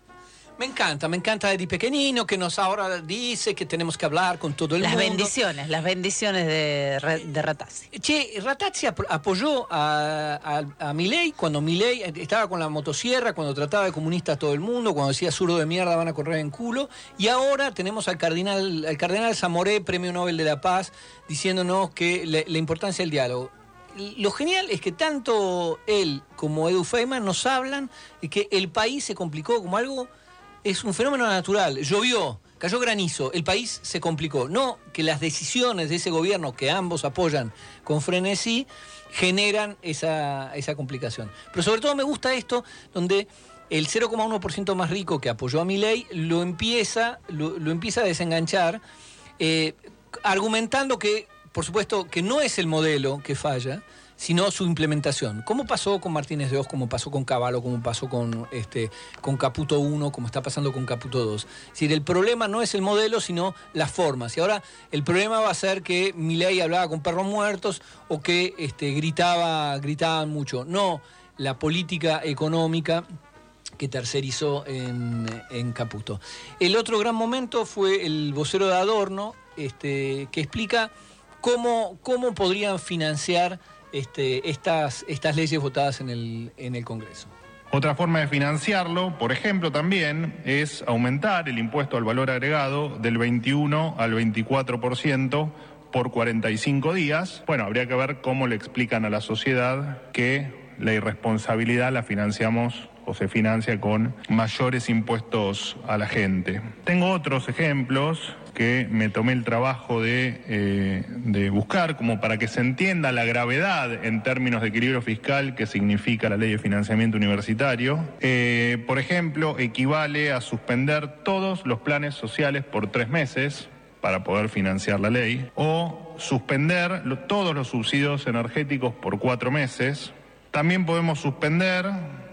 Me encanta, me encanta Eddie Pequenino, que nos ahora dice que tenemos que hablar con todo el las mundo. Las bendiciones, las bendiciones de, de Ratazzi. Che, Ratazzi ap apoyó a, a, a Milei cuando Milei estaba con la motosierra, cuando trataba de comunista a todo el mundo, cuando decía zurdo de mierda van a correr en culo. Y ahora tenemos al cardenal, al cardenal Zamoré, Premio Nobel de la Paz, diciéndonos que la, la importancia del diálogo. Lo genial es que tanto él como Edu Feynman nos hablan de que el país se complicó como algo... Es un fenómeno natural. Llovió, cayó granizo, el país se complicó. No que las decisiones de ese gobierno, que ambos apoyan con frenesí, generan esa, esa complicación. Pero sobre todo me gusta esto, donde el cero coma uno por ciento más rico que apoyó a Milei lo empieza, lo, lo empieza a desenganchar, eh, argumentando que, por supuesto, que no es el modelo que falla, sino su implementación. ¿Cómo pasó con Martínez de Oz, como pasó con Cavallo, como pasó con, este, con Caputo uno, como está pasando con Caputo dos? Es decir, el problema no es el modelo, sino las formas. Y ahora el problema va a ser que Milei hablaba con perros muertos o que este, gritaba, gritaban mucho. No la política económica que tercerizó en, en Caputo. El otro gran momento fue el vocero de Adorno, este, que explica cómo, cómo podrían financiar Este, estas, estas leyes votadas en el, en el Congreso. Otra forma de financiarlo, por ejemplo, también es aumentar el impuesto al valor agregado del veintiuno al veinticuatro por ciento por cuarenta y cinco días. Bueno, habría que ver cómo le explican a la sociedad que la irresponsabilidad la financiamos o se financia con mayores impuestos a la gente. Tengo otros ejemplos que me tomé el trabajo de, eh, de buscar, como para que se entienda la gravedad en términos de equilibrio fiscal que significa la ley de financiamiento universitario. Eh, por ejemplo, equivale a suspender todos los planes sociales por tres meses para poder financiar la ley, o suspender lo, todos los subsidios energéticos por cuatro meses. También podemos suspender,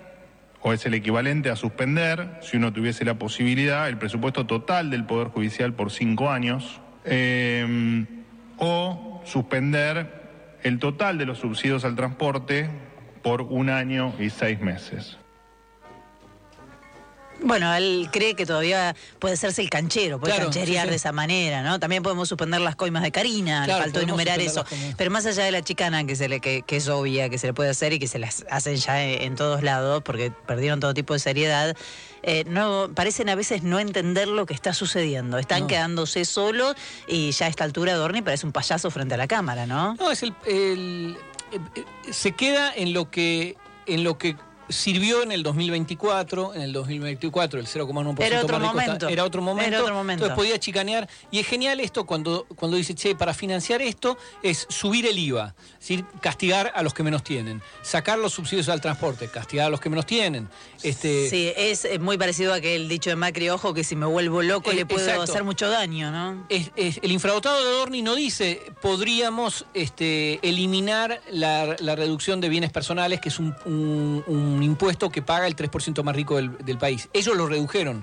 o es el equivalente a suspender, si uno tuviese la posibilidad, el presupuesto total del Poder Judicial por cinco años, eh, o suspender el total de los subsidios al transporte por un año y seis meses. Bueno, él cree que todavía puede hacerse el canchero, puede Claro, cancherear sí, sí. de esa manera, ¿no? También podemos suspender las coimas de Karina, Claro, le faltó podemos enumerar suspender eso. las coimas. Pero más allá de la chicana, que, se le, que, que es obvia, que se le puede hacer y que se las hacen ya en, en todos lados, porque perdieron todo tipo de seriedad, eh, no parecen a veces no entender lo que está sucediendo. Están No. quedándose solos y ya a esta altura Adorni parece un payaso frente a la cámara, ¿no? No, es el, el- eh, eh, se queda en lo que en lo que sirvió en el dos mil veinticuatro, en el dos mil veinticuatro el cero coma uno por ciento Era otro más rico está- momento. era otro momento, Era otro momento. entonces podía chicanear, y es genial esto cuando, cuando dice, che, para financiar esto es subir el I V A, es decir, castigar a los que menos tienen, sacar los subsidios al transporte, castigar a los que menos tienen. Este, Sí, es eh, muy parecido a aquel dicho de Macri, ojo, que si me vuelvo loco Eh, le puedo exacto. hacer mucho daño, ¿no? Es- es- el infradotado de Adorni no dice podríamos este, eliminar la, la reducción de bienes personales, que es un, un- un impuesto que paga el tres por ciento más rico del, del país. Ellos lo redujeron.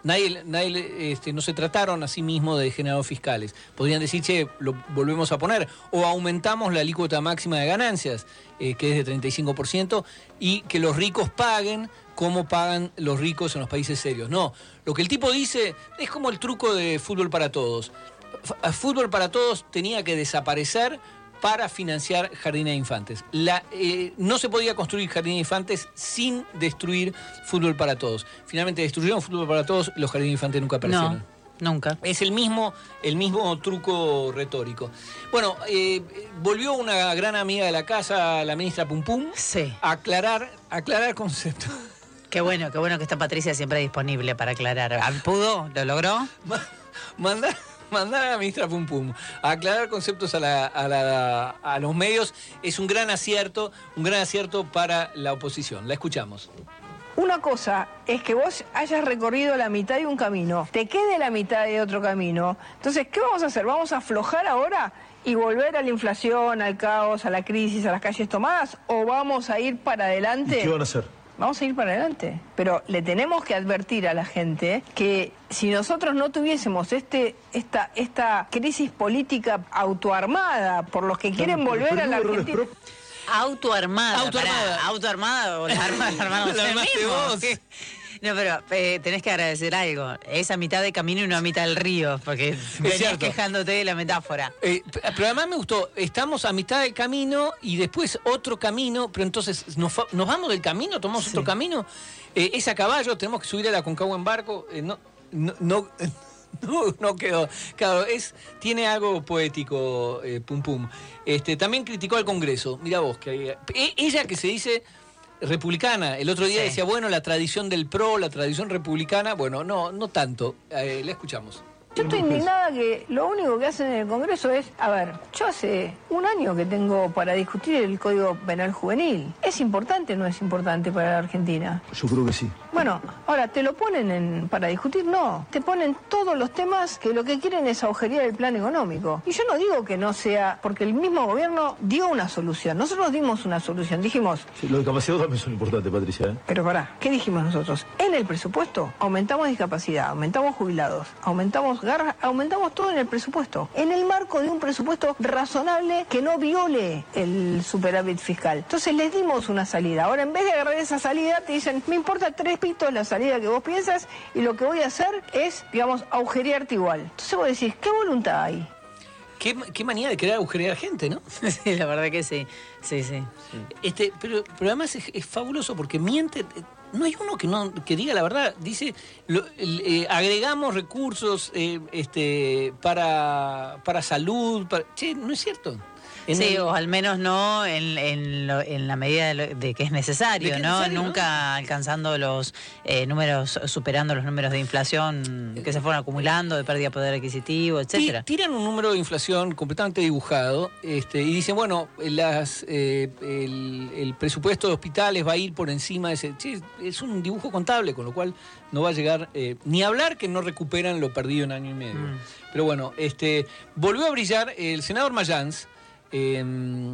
nadie, nadie este, no se trataron a sí mismos de generadores fiscales. Podrían decir, che, lo volvemos a poner, o aumentamos la alícuota máxima de ganancias, eh, que es de treinta y cinco por ciento, y que los ricos paguen como pagan los ricos en los países serios. No, lo que el tipo dice es como el truco de fútbol para todos. F- fútbol para todos tenía que desaparecer para financiar jardines de infantes. La, eh, no se podía construir jardines de infantes sin destruir fútbol para todos. Finalmente destruyeron fútbol para todos y los jardines de infantes nunca aparecieron. No, nunca. Es el mismo, el mismo truco retórico. Bueno, eh, volvió una gran amiga de la casa, la ministra Pum Pum, sí. a aclarar, aclarar conceptos. Qué bueno, qué bueno que está Patricia siempre disponible para aclarar. ¿Pudo? ¿Lo logró? Mandar... Mandar a la ministra Pum Pum a aclarar conceptos a, la, a, la, a los medios es un gran acierto, un gran acierto para la oposición. La escuchamos. Una cosa es que vos hayas recorrido la mitad de un camino, te quede la mitad de otro camino. Entonces, ¿qué vamos a hacer? ¿Vamos a aflojar ahora y volver a la inflación, al caos, a la crisis, a las calles tomadas? ¿O vamos a ir para adelante? ¿Y qué van a hacer? Vamos a ir para adelante, pero le tenemos que advertir a la gente que si nosotros no tuviésemos este esta esta crisis política autoarmada por los que quieren volver a la Argentina... Autoarmada, Autoarmada. pará, autoarmada o la arma armada La armaste vos. No, pero eh, tenés que agradecer algo. Esa mitad de camino y no a mitad del río, porque venías cierto. quejándote de la metáfora. Eh, pero además me gustó, estamos a mitad del camino y después otro camino, pero entonces nos, fa- nos vamos del camino, tomamos sí. otro camino. Eh, es a caballo, tenemos que subir a la Concagua en barco. Eh, no, no, no, no, no quedó. Claro, es, tiene algo poético, eh, Pum Pum. Este, también criticó al Congreso. Mira vos, que eh, ella que se dice republicana. El otro día sí. decía, bueno, la tradición del P R O, la tradición republicana. Bueno, no, no tanto. Eh, la escuchamos. Yo estoy indignada que lo único que hacen en el Congreso es, a ver, yo hace un año que tengo para discutir el Código Penal Juvenil. ¿Es importante o no es importante para la Argentina? Yo creo que sí. Bueno, ahora, ¿te lo ponen en, para discutir? No. Te ponen todos los temas que lo que quieren es agujerear el plan económico. Y yo no digo que no sea, porque el mismo gobierno dio una solución. Nosotros dimos una solución. Dijimos... Sí, los discapacitados también son importantes, Patricia. ¿eh? Pero pará, ¿qué dijimos nosotros? En el presupuesto aumentamos discapacidad, aumentamos jubilados, aumentamos garras, aumentamos todo en el presupuesto. En el marco de un presupuesto razonable que no viole el superávit fiscal. Entonces les dimos una salida. Ahora, en vez de agarrar esa salida, te dicen, me importa tres pitos la salida que vos piensas y lo que voy a hacer es, digamos, agujerearte igual. Entonces vos decís, ¿qué voluntad hay? Qué, qué manía de querer agujerear gente, ¿no? Sí, la verdad que sí. Sí, sí. Este, pero, pero además es, es fabuloso porque miente. No hay uno que no que diga la verdad. Dice, lo, eh, agregamos recursos eh, este, para, para salud. Para... Che, no es cierto. En sí, el... o al menos no en, en, lo, en la medida de, lo, de que es necesario, que ¿no? Necesario, Nunca ¿no? alcanzando los eh, números, superando los números de inflación que se fueron acumulando, de pérdida de poder adquisitivo, etcétera. Tiran un número de inflación completamente dibujado este, y dicen, bueno, las, eh, el, el presupuesto de hospitales va a ir por encima de ese... Che, es un dibujo contable, con lo cual no va a llegar... Eh, ni hablar que no recuperan lo perdido en año y medio. Mm. Pero bueno, este volvió a brillar el senador Mayans, Eh,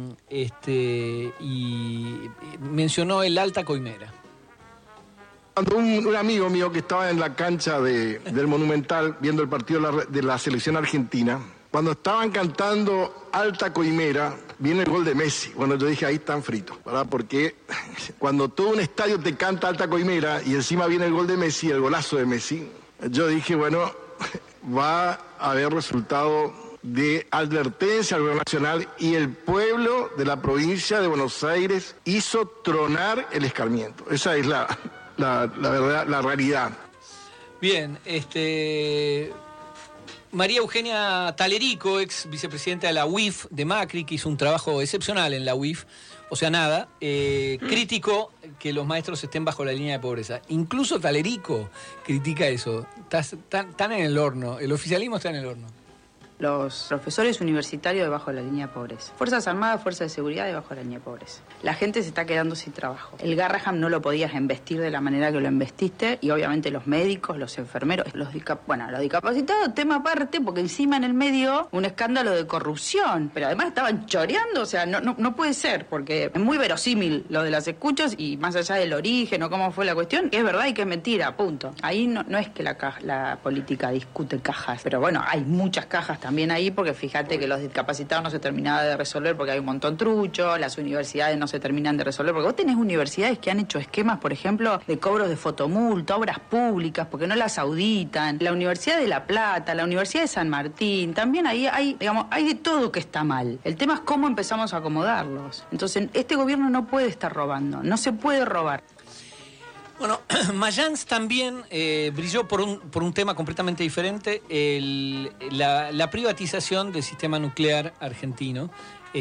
este, y mencionó el Alta Coimera. Un, un amigo mío que estaba en la cancha de, del Monumental viendo el partido de la, de la selección argentina, cuando estaban cantando Alta Coimera, viene el gol de Messi. Bueno, yo dije, ahí están fritos, ¿verdad? Porque cuando todo un estadio te canta Alta Coimera y encima viene el gol de Messi, el golazo de Messi, yo dije, bueno, va a haber resultado de advertencia al gobierno nacional y el pueblo de la provincia de Buenos Aires hizo tronar el escarmiento. Esa es la, la, la verdad, la realidad. Bien, este... María Eugenia Talerico, ex vicepresidenta de la U I F de Macri, que hizo un trabajo excepcional en la U I F, o sea, nada, eh, criticó que los maestros estén bajo la línea de pobreza. Incluso Talerico critica eso. Están en el horno, el oficialismo está en el horno. los profesores universitarios debajo de la línea de pobreza. Fuerzas Armadas, Fuerzas de Seguridad debajo de la línea de pobreza. La gente se está quedando sin trabajo. El Garrahan no lo podías embestir de la manera que lo embestiste y obviamente los médicos, los enfermeros, los discap bueno, los discapacitados, tema aparte, porque encima en el medio un escándalo de corrupción, pero además estaban choreando, o sea, no, no, no puede ser, porque es muy verosímil lo de las escuchas y más allá del origen o cómo fue la cuestión, que es verdad y que es mentira, punto. Ahí no, no es que la, caja, la política discute cajas, pero bueno, hay muchas cajas también ahí, porque fíjate que los discapacitados no se terminaban de resolver porque hay un montón trucho, las universidades no se terminan de resolver, porque vos tenés universidades que han hecho esquemas, por ejemplo, de cobros de fotomulta, obras públicas, porque no las auditan, la Universidad de La Plata, la Universidad de San Martín, también ahí hay, digamos, hay de todo que está mal. El tema es cómo empezamos a acomodarlos. Entonces, este gobierno no puede estar robando, no se puede robar. Bueno, Mayans también eh, brilló por un, por un tema completamente diferente, el, la, la privatización del sistema nuclear argentino,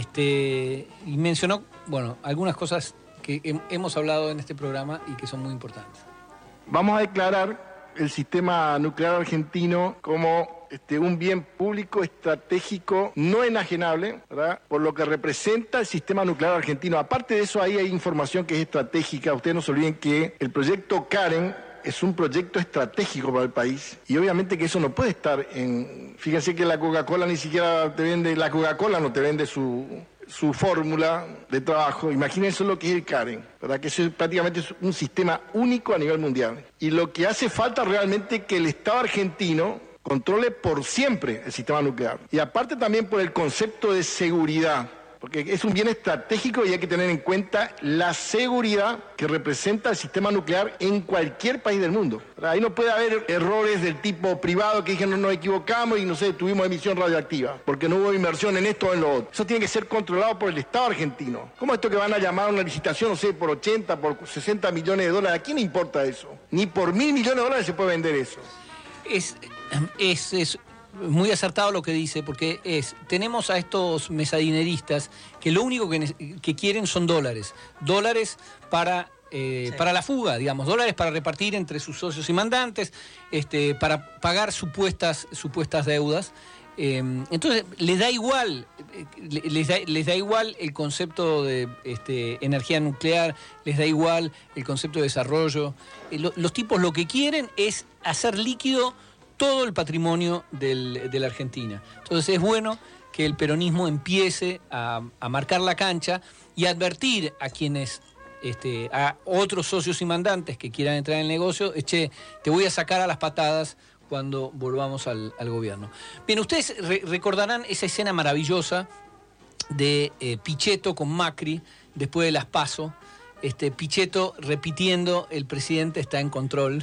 este, y mencionó, bueno, algunas cosas que he, hemos hablado en este programa y que son muy importantes. Vamos a declarar el sistema nuclear argentino como Este, un bien público estratégico no enajenable, ¿verdad?, por lo que representa el sistema nuclear argentino. Aparte de eso, ahí hay información que es estratégica. Ustedes no se olviden que el proyecto Karen es un proyecto estratégico para el país y obviamente que eso no puede estar en... Fíjense que la Coca-Cola ni siquiera te vende, la Coca-Cola no te vende su... su fórmula de trabajo. Imagínense lo que es el Karen, ¿verdad?, que eso es prácticamente un sistema único a nivel mundial. Y lo que hace falta realmente es que el Estado argentino controle por siempre el sistema nuclear. Y aparte también por el concepto de seguridad, porque es un bien estratégico y hay que tener en cuenta la seguridad que representa el sistema nuclear en cualquier país del mundo. Ahí no puede haber errores del tipo privado que dijeron no nos equivocamos y no sé, tuvimos emisión radioactiva, porque no hubo inversión en esto o en lo otro. Eso tiene que ser controlado por el Estado argentino. ¿Cómo esto que van a llamar a una licitación, no sé, por ochenta, por sesenta millones de dólares? ¿A quién le importa eso? Ni por mil millones de dólares se puede vender eso. Es... Es, es muy acertado lo que dice, porque es tenemos a estos mesadineristas que lo único que, que quieren son dólares. Dólares para, eh, sí. para la fuga, digamos, dólares para repartir entre sus socios y mandantes, este, para pagar supuestas, supuestas deudas. Eh, entonces, les da igual, les da, les da igual el concepto de este, energía nuclear, les da igual el concepto de desarrollo. Eh, lo, los tipos lo que quieren es hacer líquido todo el patrimonio del, de la Argentina. Entonces es bueno que el peronismo empiece a, a marcar la cancha y advertir a quienes, este, a otros socios y mandantes que quieran entrar en el negocio, che, te voy a sacar a las patadas cuando volvamos al, al gobierno. Bien, ustedes re recordarán esa escena maravillosa de eh, Pichetto con Macri después de las PASO. Este, Pichetto repitiendo el presidente está en control.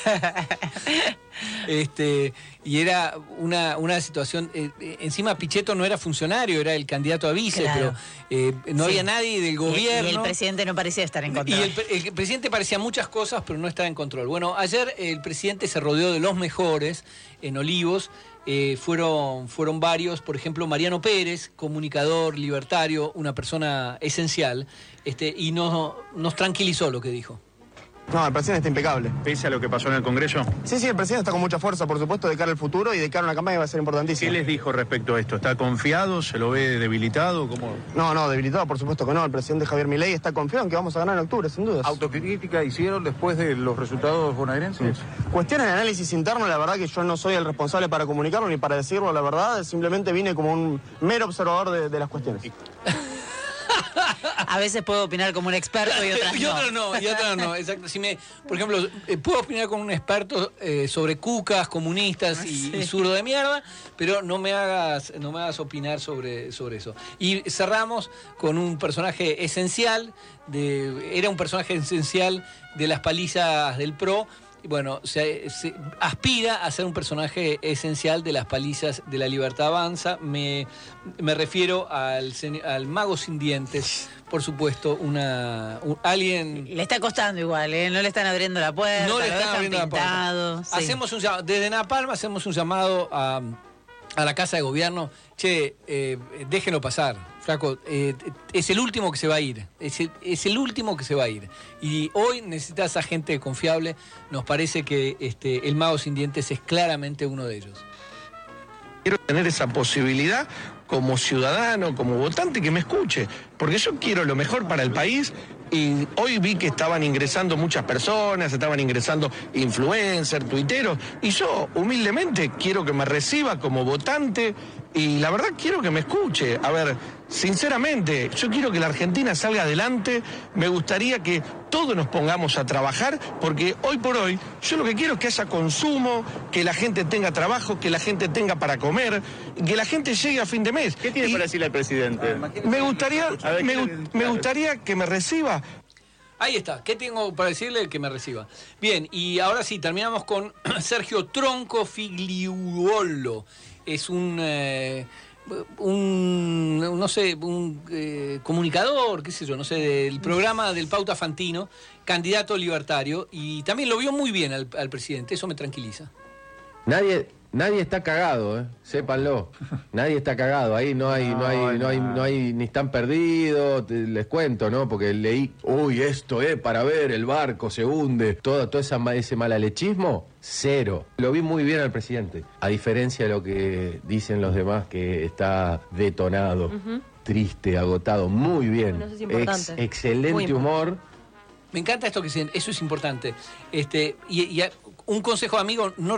este, y era una, una situación, eh, encima Pichetto no era funcionario, era el candidato a vice, claro. pero eh, no sí. había nadie del gobierno. Y, y el presidente no parecía estar en control. Y el, el presidente parecía muchas cosas, pero no estaba en control. Bueno, ayer el presidente se rodeó de los mejores en Olivos. Eh, fueron, fueron varios, por ejemplo, Mariano Pérez, comunicador, libertario, una persona esencial, este, y nos, nos tranquilizó lo que dijo. No, el presidente está impecable. ¿Pese a lo que pasó en el Congreso? Sí, sí, el presidente está con mucha fuerza, por supuesto, de cara al futuro y de cara a una campaña que va a ser importantísima. ¿Qué les dijo respecto a esto? ¿Está confiado? ¿Se lo ve debilitado? ¿Cómo? No, no, debilitado, por supuesto que no. El presidente Javier Milei está confiado en que vamos a ganar en octubre, sin dudas. ¿Autocrítica hicieron después de los resultados bonaerenses? Sí. Cuestiones de análisis interno, la verdad que yo no soy el responsable para comunicarlo ni para decirlo, la verdad. Simplemente vine como un mero observador de, de las cuestiones. A veces puedo opinar como un experto y otras no. Y otras no, y otras no, exacto. Si me, por ejemplo, eh, puedo opinar como un experto eh, sobre cucas, comunistas y, sí. y zurdo de mierda, pero no me hagas, no me hagas opinar sobre, sobre eso. Y cerramos con un personaje esencial, de, era un personaje esencial de las palizas del P R O. Bueno, se, se aspira a ser un personaje esencial de las palizas de la Libertad Avanza. Me, me refiero al, al mago sin dientes, por supuesto, una un, alguien... Le está costando igual, ¿eh? No le están abriendo la puerta, no le están, están abriendo pintado, la puerta. Sí. Hacemos un llamado, desde Napalm hacemos un llamado a, a la Casa de Gobierno. Che, eh, déjenlo pasar. Flaco, eh, es el último que se va a ir, es el, es el último que se va a ir. Y hoy necesitas a gente confiable, nos parece que este, el mago sin dientes es claramente uno de ellos. quiero tener esa posibilidad como ciudadano, como votante, que me escuche, porque yo quiero lo mejor para el país. Y hoy vi que estaban ingresando muchas personas, estaban ingresando influencers, tuiteros, y yo humildemente quiero que me reciba como votante y la verdad quiero que me escuche. A ver, sinceramente, yo quiero que la Argentina salga adelante, me gustaría que todos nos pongamos a trabajar, porque hoy por hoy yo lo que quiero es que haya consumo, que la gente tenga trabajo, que la gente tenga para comer, que la gente llegue a fin de mes. ¿Qué tiene y para decirle al presidente? Me gustaría, ver, me, ¿qué- me gustaría que me reciba. Ahí está, ¿qué tengo para decirle? Que me reciba. Bien, y ahora sí, terminamos con Sergio Tronco Figliuolo. Es un, eh, un no sé, un eh, comunicador, qué sé yo, no sé, del programa del Pauta Fantino, candidato libertario, y también lo vio muy bien al, al presidente, eso me tranquiliza. Nadie, nadie está cagado, ¿eh? Sépanlo. Nadie está cagado. Ahí no hay, no, hay, no hay, no hay, ni están perdidos. Te- les cuento, ¿no? Porque leí, uy, esto es para ver, el barco se hunde. Todo, todo esa, ma- ese malalechismo, cero. Lo vi muy bien al presidente. A diferencia de lo que dicen los demás, que está detonado, Ujú. triste, agotado. Muy bien. Bueno, eso es importante. Ex- excelente Muy importante. humor. Me encanta esto que dicen, eso es importante. Este, y, y a- un consejo amigo, no